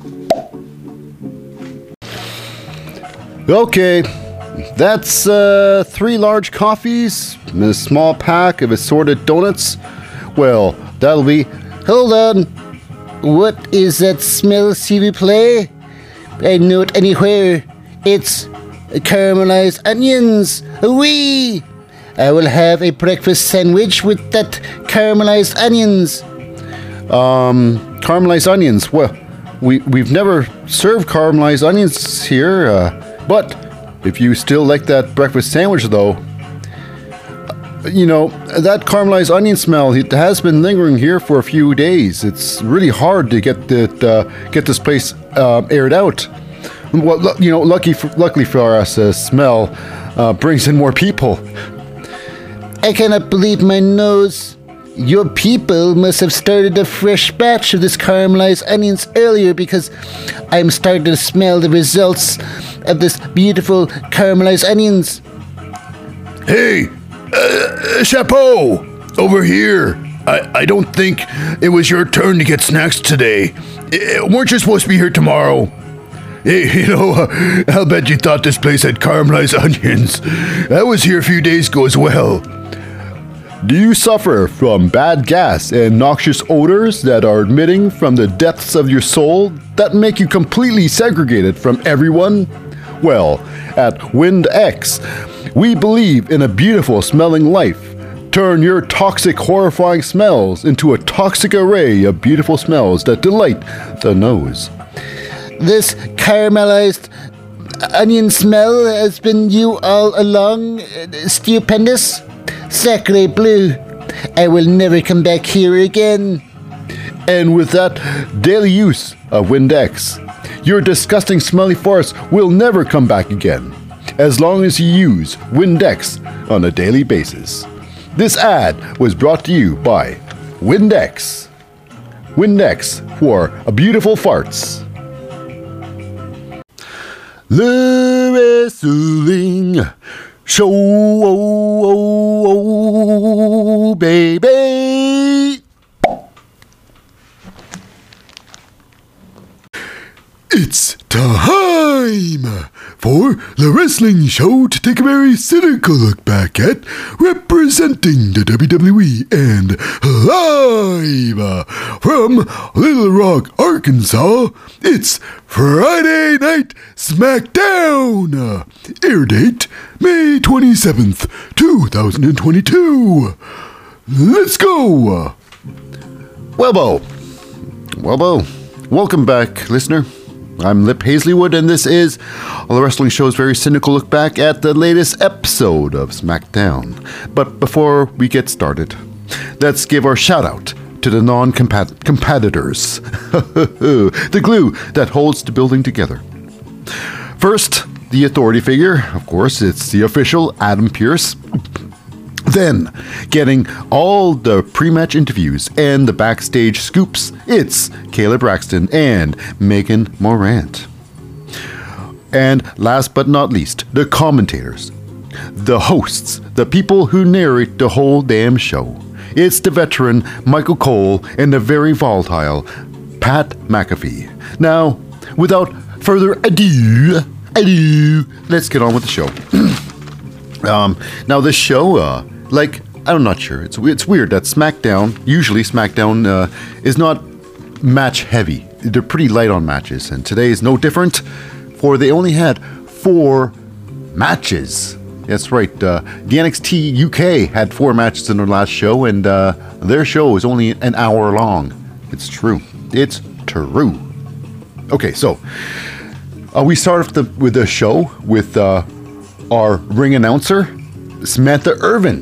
Okay, that's 3 large coffees and a small pack of assorted donuts. Well, that'll be... Hold on. What is that smell, CV Play? I know it anywhere. It's caramelized onions. Wee! I will have a breakfast sandwich with that caramelized onions. Caramelized onions. Well, we've never served caramelized onions here, but if you still like that breakfast sandwich, though, that caramelized onion smell, it has been lingering here for a few days. It's really hard to get this place aired out. Well, luckily for us, smell brings in more people. I cannot believe my nose. Your people must have started a fresh batch of this caramelized onions earlier, because I'm starting to smell the results of this beautiful caramelized onions. Hey, Chapeau, over here. I don't think it was your turn to get snacks today. Weren't you supposed to be here tomorrow? Hey, I'll bet you thought this place had caramelized onions. I was here a few days ago as well. Do you suffer from bad gas and noxious odors that are emitting from the depths of your soul that make you completely segregated from everyone? Well, at Wind X, we believe in a beautiful smelling life Turn your toxic, horrifying smells into a toxic array of beautiful smells that delight the nose. This caramelized onion smell has been you all along, stupendous. Sacre bleu. I will never come back here again. And with that daily use of Windex, your disgusting smelly farts will never come back again, as long as you use Windex on a daily basis. This ad was brought to you by Windex. Windex for a beautiful farts. The wrestling show, baby. It's time for the wrestling show to take a very cynical look back at representing the WWE and live from Little Rock, Arkansas. It's Friday Night SmackDown. Air date May 27th, 2022. Let's go. Welbo, welcome back, listener. I'm Lip Hazleywood, and this is the wrestling show's very cynical look back at the latest episode of SmackDown. But before we get started, let's give our shout out to the non-competitors, the glue that holds the building together. First, the authority figure, of course, it's the official Adam Pearce. Then, getting all the pre-match interviews and the backstage scoops, it's Kayla Braxton and Megan Morant. And last but not least, the commentators, the hosts, the people who narrate the whole damn show. It's the veteran Michael Cole and the very volatile Pat McAfee. Now, without further ado, let's get on with the show. Now this show, I'm not sure. It's weird that usually SmackDown is not match heavy. They're pretty light on matches, and today is no different, for they only had 4 matches. That's right. The NXT UK had 4 matches in their last show, and their show is only an hour long. It's true. It's true. Okay, so we start off with the show with our ring announcer, Samantha Irvin.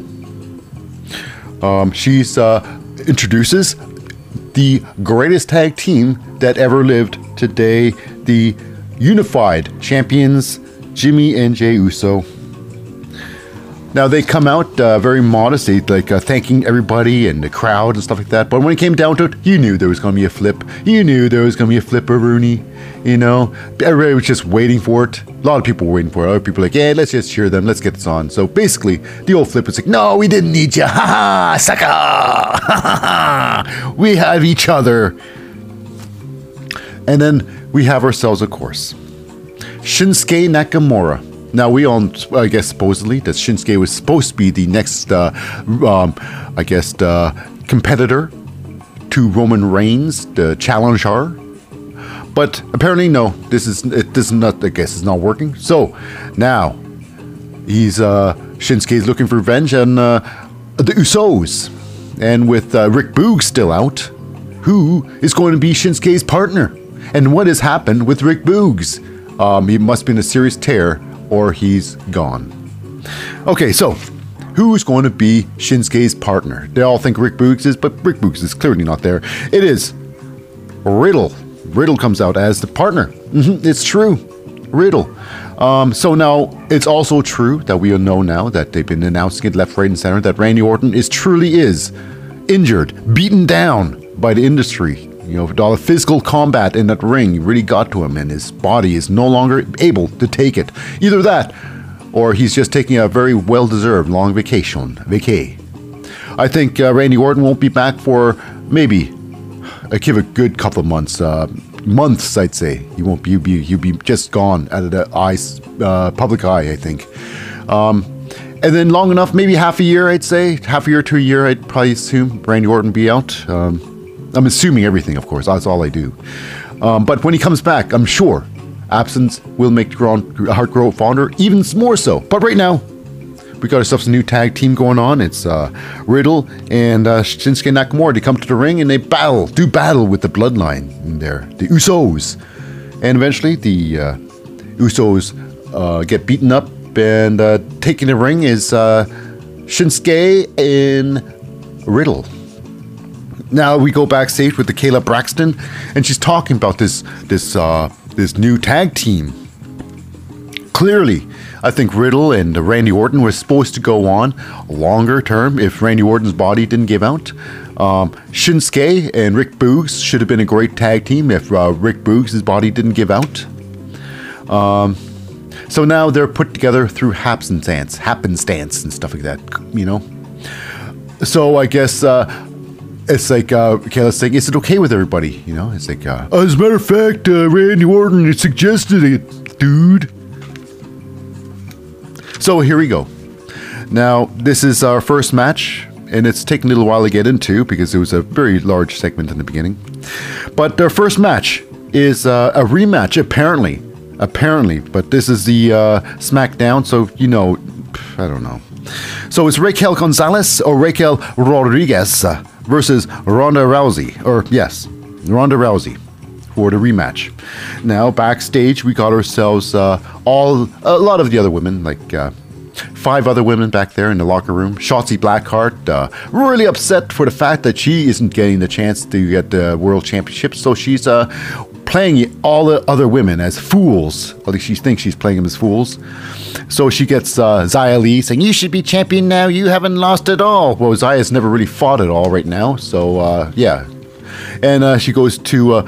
She's introduces the greatest tag team that ever lived today, the unified champions, Jimmy and Jey Uso. Now they come out very modest, thanking everybody and the crowd and stuff like that. But when it came down to it, you knew there was going to be a flip. You knew there was going to be a flipperoonie. You know, everybody was just waiting for it. A lot of people were waiting for it. Other people were like, yeah, let's just cheer them. Let's get this on. So basically, the old flip was like, no, we didn't need you. Ha ha, sucker. Ha ha. We have each other. And then we have ourselves, of course, Shinsuke Nakamura. Now, we all, I guess, supposedly, that Shinsuke was supposed to be the next, competitor to Roman Reigns, the challenger. But apparently, no, this is not, I guess, it's not working. So, now, Shinsuke's looking for revenge on the Usos. And with Rick Boogs still out, who is going to be Shinsuke's partner? And what has happened with Rick Boogs? He must be in a serious tear, or he's gone. Okay, so who's going to be Shinsuke's partner? They all think Rick Boogs is, but Rick Boogs is clearly not there. It is Riddle. Riddle comes out as the partner. It's true. Riddle. So now, it's also true that we know now that they've been announcing it left, right, and center that Randy Orton truly is injured, beaten down by the industry. You know, all the physical combat in that ring really got to him, and his body is no longer able to take it. Either that, or he's just taking a very well-deserved long vacation. I think Randy Orton won't be back for maybe, I give a good couple of months. Months, I'd say. He'll be just gone out of the public eye, I think. And then long enough, maybe half a year, I'd say. Half a year to a year, I'd probably assume Randy Orton be out. I'm assuming everything, of course. That's all I do. But when he comes back, I'm sure absence will make the heart grow fonder, even more so. But right now, we got ourselves a new tag team going on. It's Riddle and Shinsuke Nakamura. They come to the ring and they do battle with the Bloodline in there, the Usos. And eventually the Usos get beaten up, and taking the ring is Shinsuke and Riddle. Now we go backstage with the Kayla Braxton, and she's talking about this new tag team. Clearly, I think Riddle and Randy Orton were supposed to go on longer term if Randy Orton's body didn't give out. Shinsuke and Rick Boogs should have been a great tag team if Rick Boogs' body didn't give out. So now they're put together through happenstance and stuff like that, you know. So I guess it's like Kayla's saying, is it okay with everybody? You know, it's like As a matter of fact, Randy Orton suggested it, dude. So here we go. Now, this is our first match, and it's taken a little while to get into because it was a very large segment in the beginning. But our first match is a rematch, apparently. But this is the SmackDown, so, you know, I don't know. So it's Raquel Gonzalez or Raquel Rodriguez versus Ronda Rousey. Ronda Rousey for the rematch. Now, backstage, we got ourselves a lot of the other women, like 5 other women back there in the locker room. Shotzi Blackheart, really upset for the fact that she isn't getting the chance to get the World Championship, so she's playing all the other women as fools. At least she thinks she's playing them as fools. So she gets Xia Li saying, "You should be champion now, you haven't lost at all." Well, Xia's never really fought at all right now, so yeah. And she goes to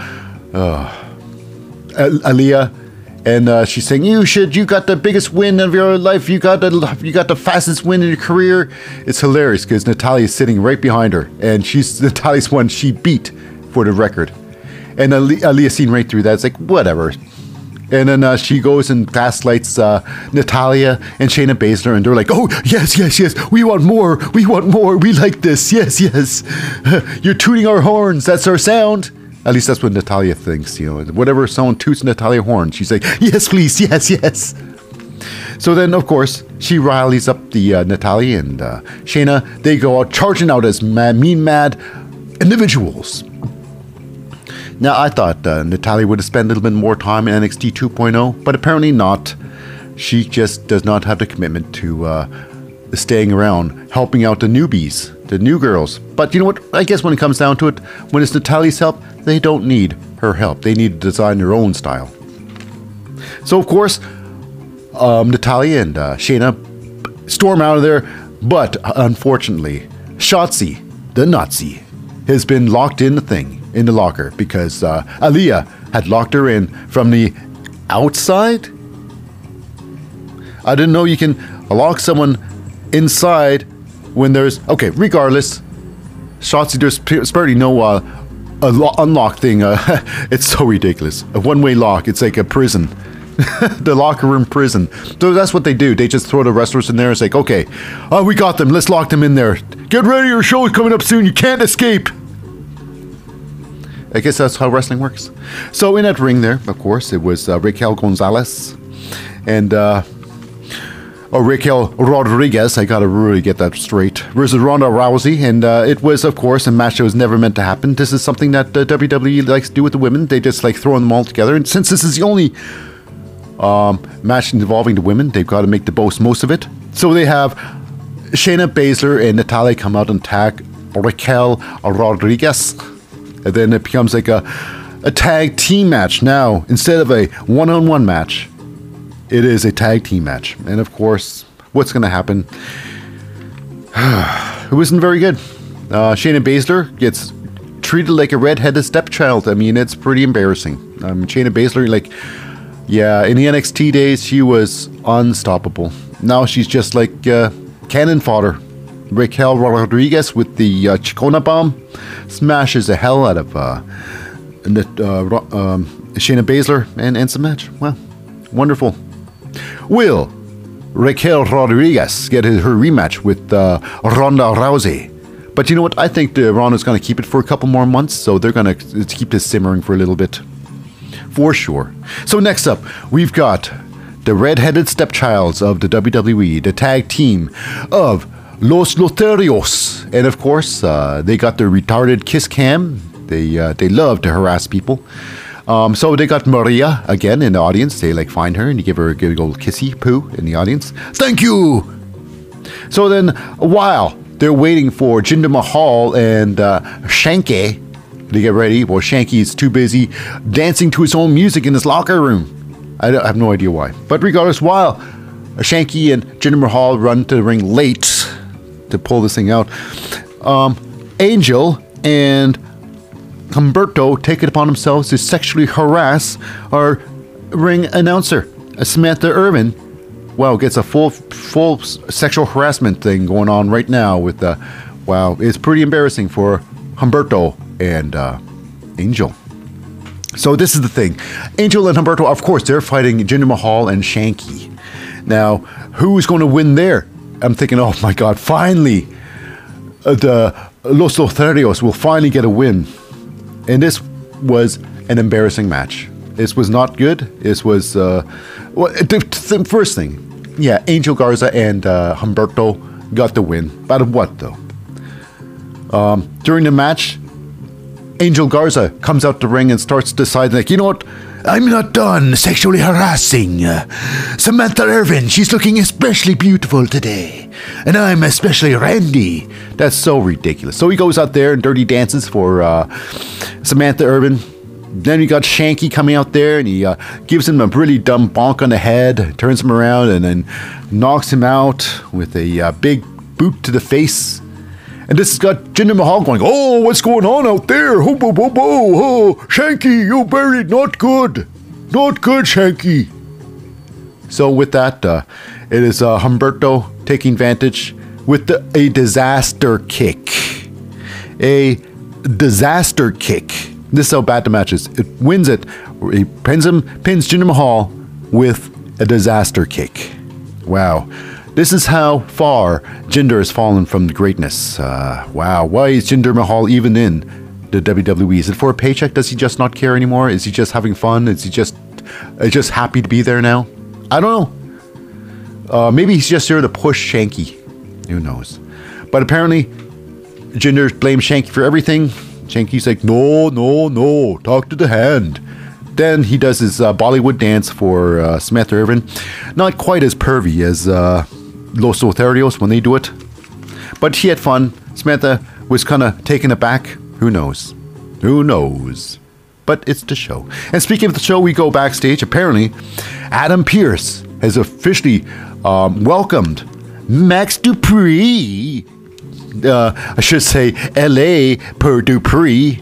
Aaliyah, and she's saying, you got the biggest win of your life, you got the fastest win in your career. It's hilarious because Natalya's sitting right behind her, and Natalya's one she beat for the record. And Aaliyah's seen right through that. It's like, whatever. And then she goes and gaslights Natalya and Shayna Baszler, and they're like, "Oh, yes, we want more, we like this, yes. You're tooting our horns, that's our sound." At least that's what Natalya thinks, you know. Whatever someone toots Natalya horn, she's like, "Yes, please, yes." So then, of course, she riles up the Natalya and Shayna. They go out charging out as mad individuals. Now, I thought Natalya would have spent a little bit more time in NXT 2.0, but apparently not. She just does not have the commitment to staying around, helping out the newbies, the new girls. But you know what? I guess when it comes down to it, when it's Natalya's help, they don't need her help. They need to design their own style. So, of course, Natalya and Shayna storm out of there, but unfortunately, Shotzi, the Nazi, has been locked in the locker, because Aaliyah had locked her in from the outside. I didn't know you can lock someone inside when there's... Okay, regardless, Shotzi, there's apparently no unlock thing. It's so ridiculous. A one-way lock. It's like a prison. The locker room prison. So that's what they do. They just throw the wrestlers in there. It's like, okay, we got them. Let's lock them in there. Get ready, your show is coming up soon. You can't escape. I guess that's how wrestling works. So in that ring there, of course, it was Raquel Gonzalez and Raquel Rodriguez. I gotta really get that straight. Versus Ronda Rousey, and it was, of course, a match that was never meant to happen. This is something that WWE likes to do with the women. They just like throwing them all together. And since this is the only match involving the women, they've got to make the most of it. So they have Shayna Baszler and Natalya come out and tag Raquel Rodriguez. And then it becomes like a tag team match. Now, instead of a one-on-one match, it is a tag team match. And of course, what's going to happen? It wasn't very good. Shayna Baszler gets treated like a redheaded stepchild. I mean, it's pretty embarrassing. Shayna Baszler, like, yeah, in the NXT days, she was unstoppable. Now she's just like cannon fodder. Raquel Rodriguez with the Chicona bomb smashes the hell out of Shayna Baszler and ends the match. Well, wonderful. Will Raquel Rodriguez get her rematch with Ronda Rousey? But you know what? I think Ronda's going to keep it for a couple more months, so they're going to keep this simmering for a little bit. For sure. So next up, we've got the red-headed stepchilds of the WWE, the tag team of Los Lotharios. And of course, they got their retarded kiss cam. They love to harass people. So they got Maria again in the audience. They like find her and you give her a good old kissy poo in the audience. Thank you! So then, while they're waiting for Jinder Mahal and Shanky to get ready, well, Shanky's too busy dancing to his own music in his locker room. I have no idea why. But regardless, while Shanky and Jinder Mahal run to the ring late to pull this thing out, Angel and Humberto take it upon themselves to sexually harass our ring announcer, Samantha Irvin. Wow, gets a full sexual harassment thing going on right now with wow, it's pretty embarrassing for Humberto and Angel. So this is the thing. Angel and Humberto, of course, they're fighting Jinder Mahal and Shanky. Now, who's going to win there? I'm thinking, oh my God, finally, the Los Lotharios will finally get a win. And this was an embarrassing match. This was not good. This was, well, the first thing, yeah, Angel Garza and Humberto got the win. Out of what, though? During the match, Angel Garza comes out the ring and starts deciding, like, you know what? I'm not done sexually harassing Samantha Irvin. She's looking especially beautiful today. And I'm especially randy. That's so ridiculous. So he goes out there and dirty dances for Samantha Irvin. Then you got Shanky coming out there and he gives him a really dumb bonk on the head, turns him around and then knocks him out with a big boot to the face. And this has got Jinder Mahal going, oh, what's going on out there? Ho, bo, bo, bo, oh, Shanky, you buried, not good. Not good, Shanky. So with that, it is Humberto taking advantage with a disaster kick. A disaster kick. This is how bad the match is. It wins it. He pins Jinder Mahal with a disaster kick. Wow. This is how far Jinder has fallen from the greatness. Wow, why is Jinder Mahal even in the WWE? Is it for a paycheck? Does he just not care anymore? Is he just having fun? Is he just happy to be there now? I don't know. Maybe he's just here to push Shanky. Who knows? But apparently, Jinder blames Shanky for everything. Shanky's like, no, talk to the hand. Then he does his Bollywood dance for Samantha Irvin. Not quite as pervy as Los Lotharios when they do it. But he had fun. Samantha was kind of taken aback. Who knows? Who knows? But it's the show. And speaking of the show, we go backstage. Apparently, Adam Pearce has officially welcomed Max Dupree. I should say L.A. per Dupree.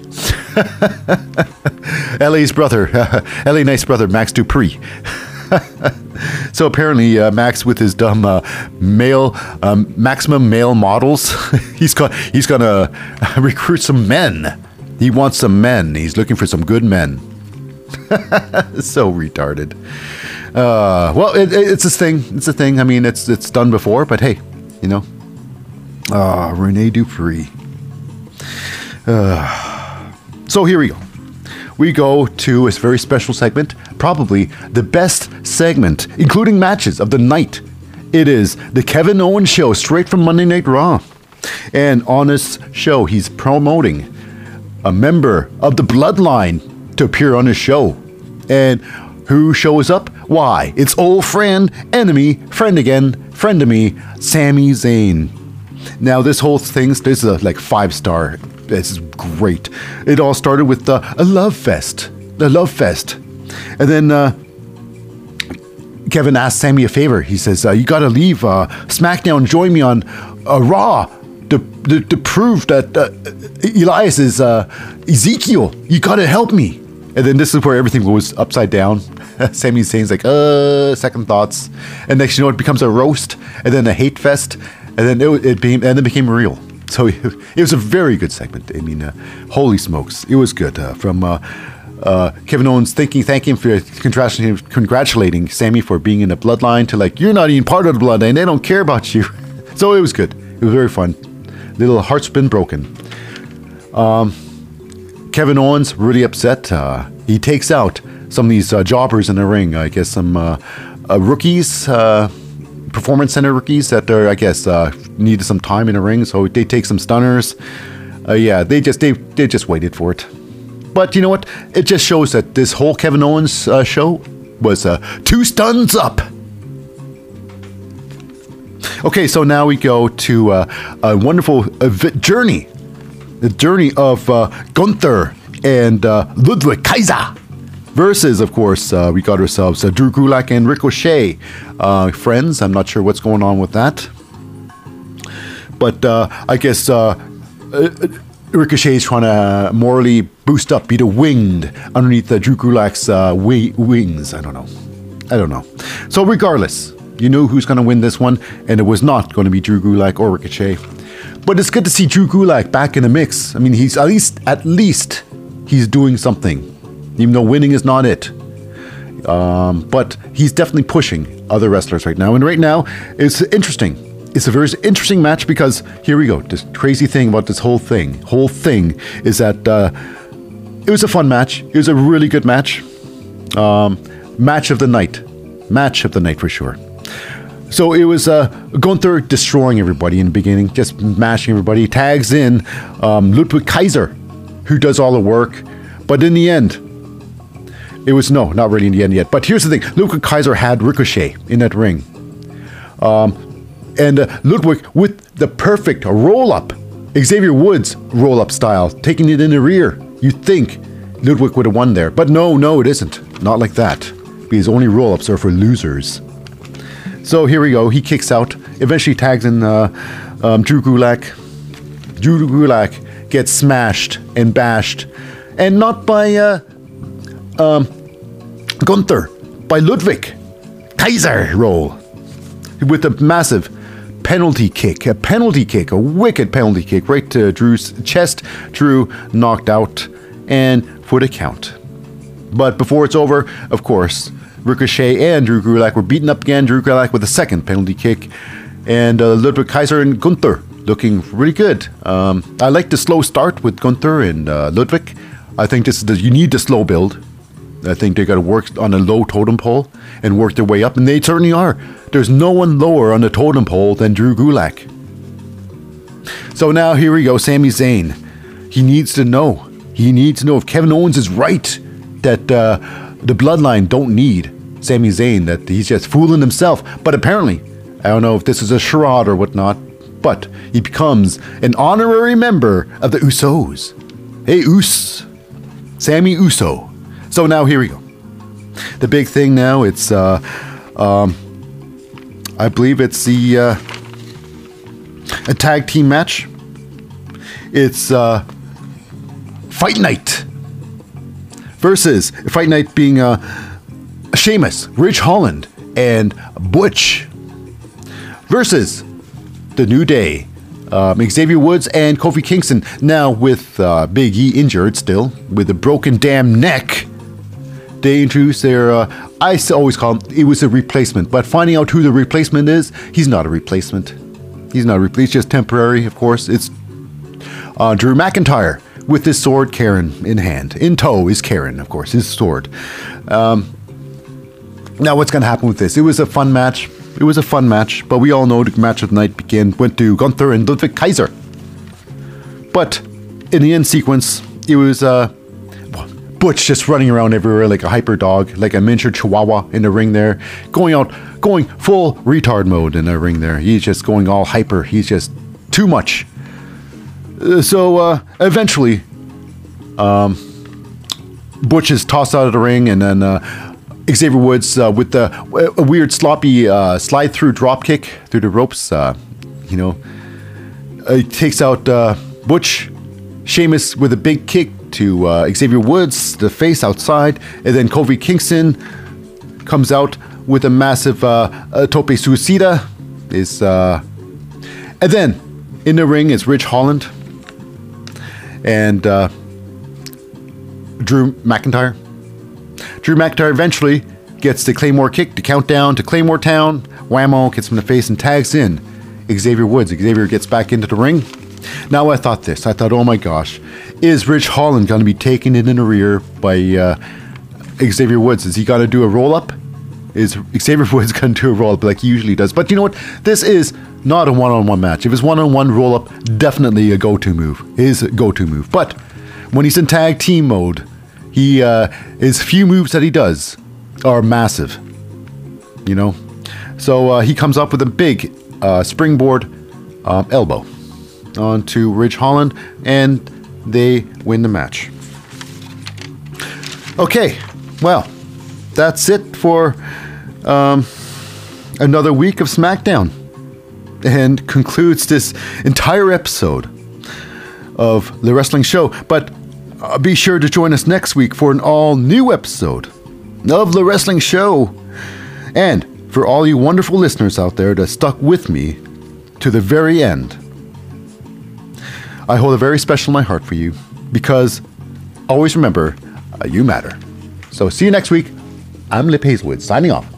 L.A.'s brother. L.A. Knight's brother, Max Dupree. So apparently, Max with his dumb maximum male models, he's gonna recruit some men. He wants some men. He's looking for some good men. So retarded. Well, it's this thing. It's a thing. I mean, it's done before, but hey, you know. Rene Dupree. So here we go. We go to a very special segment, probably the best segment, including matches of the night. It is the Kevin Owens Show, straight from Monday Night Raw. And on this show, he's promoting a member of the Bloodline to appear on his show. And who shows up? Why? It's old friend, enemy, friend again, friend of me, Sami Zayn. Now, this whole thing, this is a 5-star. This is great. It all started with a love fest. The love fest. And then Kevin asked Sami a favor. He says, you got to leave SmackDown and join me on Raw to prove that Elias is Ezekiel. You got to help me. And then this is where everything goes upside down. Sami Zayn's like, second thoughts. And next, you know, it becomes a roast and then a hate fest. And then it became real. So it was a very good segment. I mean, holy smokes, it was good. From Kevin Owens thanking him for congratulating Sami for being in the Bloodline to you're not even part of the Bloodline. They don't care about you. So it was good. It was very fun. Little heart's been broken. Kevin Owens really upset. He takes out some of these jobbers in the ring. I guess some rookies, Performance Center rookies that are, I guess, needed some time in the ring, so they take some stunners. Yeah, they just waited for it. But you know what? It just shows that this whole Kevin Owens show was 2 stuns up. Okay, so now we go to a wonderful journey. The journey of Gunther and Ludwig Kaiser. Versus, of course, we got ourselves Drew Gulak and Ricochet. Friends, I'm not sure what's going on with that. But I guess Ricochet is trying to morally boost up, be the winged underneath Drew Gulak's wings. I don't know. So regardless, you knew who's going to win this one, and it was not going to be Drew Gulak or Ricochet. But it's good to see Drew Gulak back in the mix. I mean, he's at least he's doing something, even though winning is not it. But he's definitely pushing other wrestlers right now. And right now, it's interesting. It's a very interesting match because here we go. This crazy thing about this whole thing is that it was a fun match. It was a really good match. Match of the night for sure. So it was Gunther destroying everybody in the beginning, just mashing everybody. He tags in Ludwig Kaiser, who does all the work. But in the end, it was not really in the end yet. But here's the thing: Ludwig Kaiser had Ricochet in that ring. And Ludwig with the perfect roll-up, Xavier Woods roll-up style, taking it in the rear. You'd think Ludwig would have won there. But no, it isn't. Not like that. Because only roll-ups are for losers. So here we go. He kicks out. Eventually tags in Drew Gulak. Drew Gulak gets smashed and bashed. And not by Gunther. By Ludwig. Kaiser roll. With a massive penalty kick, a wicked penalty kick right to Drew's chest. Drew knocked out and for the count. But before it's over, of course, Ricochet and Drew Gulak were beaten up again. Drew Gulak with a second penalty kick, and Ludwig Kaiser and Gunther looking really good. I like the slow start with Gunther and Ludwig. I think you need the slow build. I think they got to work on a low totem pole and work their way up, and they certainly are. There's no one lower on the totem pole than Drew Gulak. So now here we go, Sami Zayn. He needs to know if Kevin Owens is right that the Bloodline don't need Sami Zayn, that he's just fooling himself. But apparently, I don't know if this is a charade or whatnot, but he becomes an honorary member of the Usos. Hey, Sami Uso. So now here we go. The big thing now, it's I believe it's the a tag team match. It's Fight Night versus Fight Night being Sheamus, Ridge Holland, and Butch versus the New Day, Xavier Woods and Kofi Kingston. Now with Big E injured still with a broken damn neck. They introduced their, I always call him, it was a replacement. But finding out who the replacement is, he's not a replacement. He's just temporary, of course. It's Drew McIntyre with his sword, Karen, in hand. In tow is Karen, of course, his sword. Now what's going to happen with this? It was a fun match. But we all know the match of the night went to Gunther and Ludwig Kaiser. But in the end sequence, it was Butch just running around everywhere like a hyper dog, like a miniature chihuahua in the ring there, going full retard mode in the ring there. He's just going all hyper. He's just too much. So eventually, Butch is tossed out of the ring, and then Xavier Woods with a weird sloppy slide through drop kick through the ropes. Takes out Butch. Sheamus with a big kick to Xavier Woods, the face outside, and then Kofi Kingston comes out with a massive tope suicida. And then in the ring is Ridge Holland and Drew McIntyre. Drew McIntyre eventually gets the Claymore kick, the countdown to Claymore Town. Whammo gets him in the face and tags in Xavier Woods. Xavier gets back into the ring. Now I thought, oh my gosh, is Ridge Holland going to be taken in the rear by Xavier Woods? Is he going to do a roll-up? is Xavier Woods going to do a roll-up like he usually does. But you know what? This is not a one-on-one match. If it's one-on-one roll-up, definitely a go-to move. His go-to move. But when he's in tag team mode, his few moves that he does are massive. You know? So he comes up with a big springboard elbow onto Ridge Holland, and they win the match. Okay, well, that's it for another week of SmackDown, and concludes this entire episode of The Wrestling Show. But be sure to join us next week for an all-new episode of The Wrestling Show. And for all you wonderful listeners out there that stuck with me to the very end, I hold a very special in my heart for you, because always remember, you matter. So see you next week. I'm Lip Hazelwood, signing off.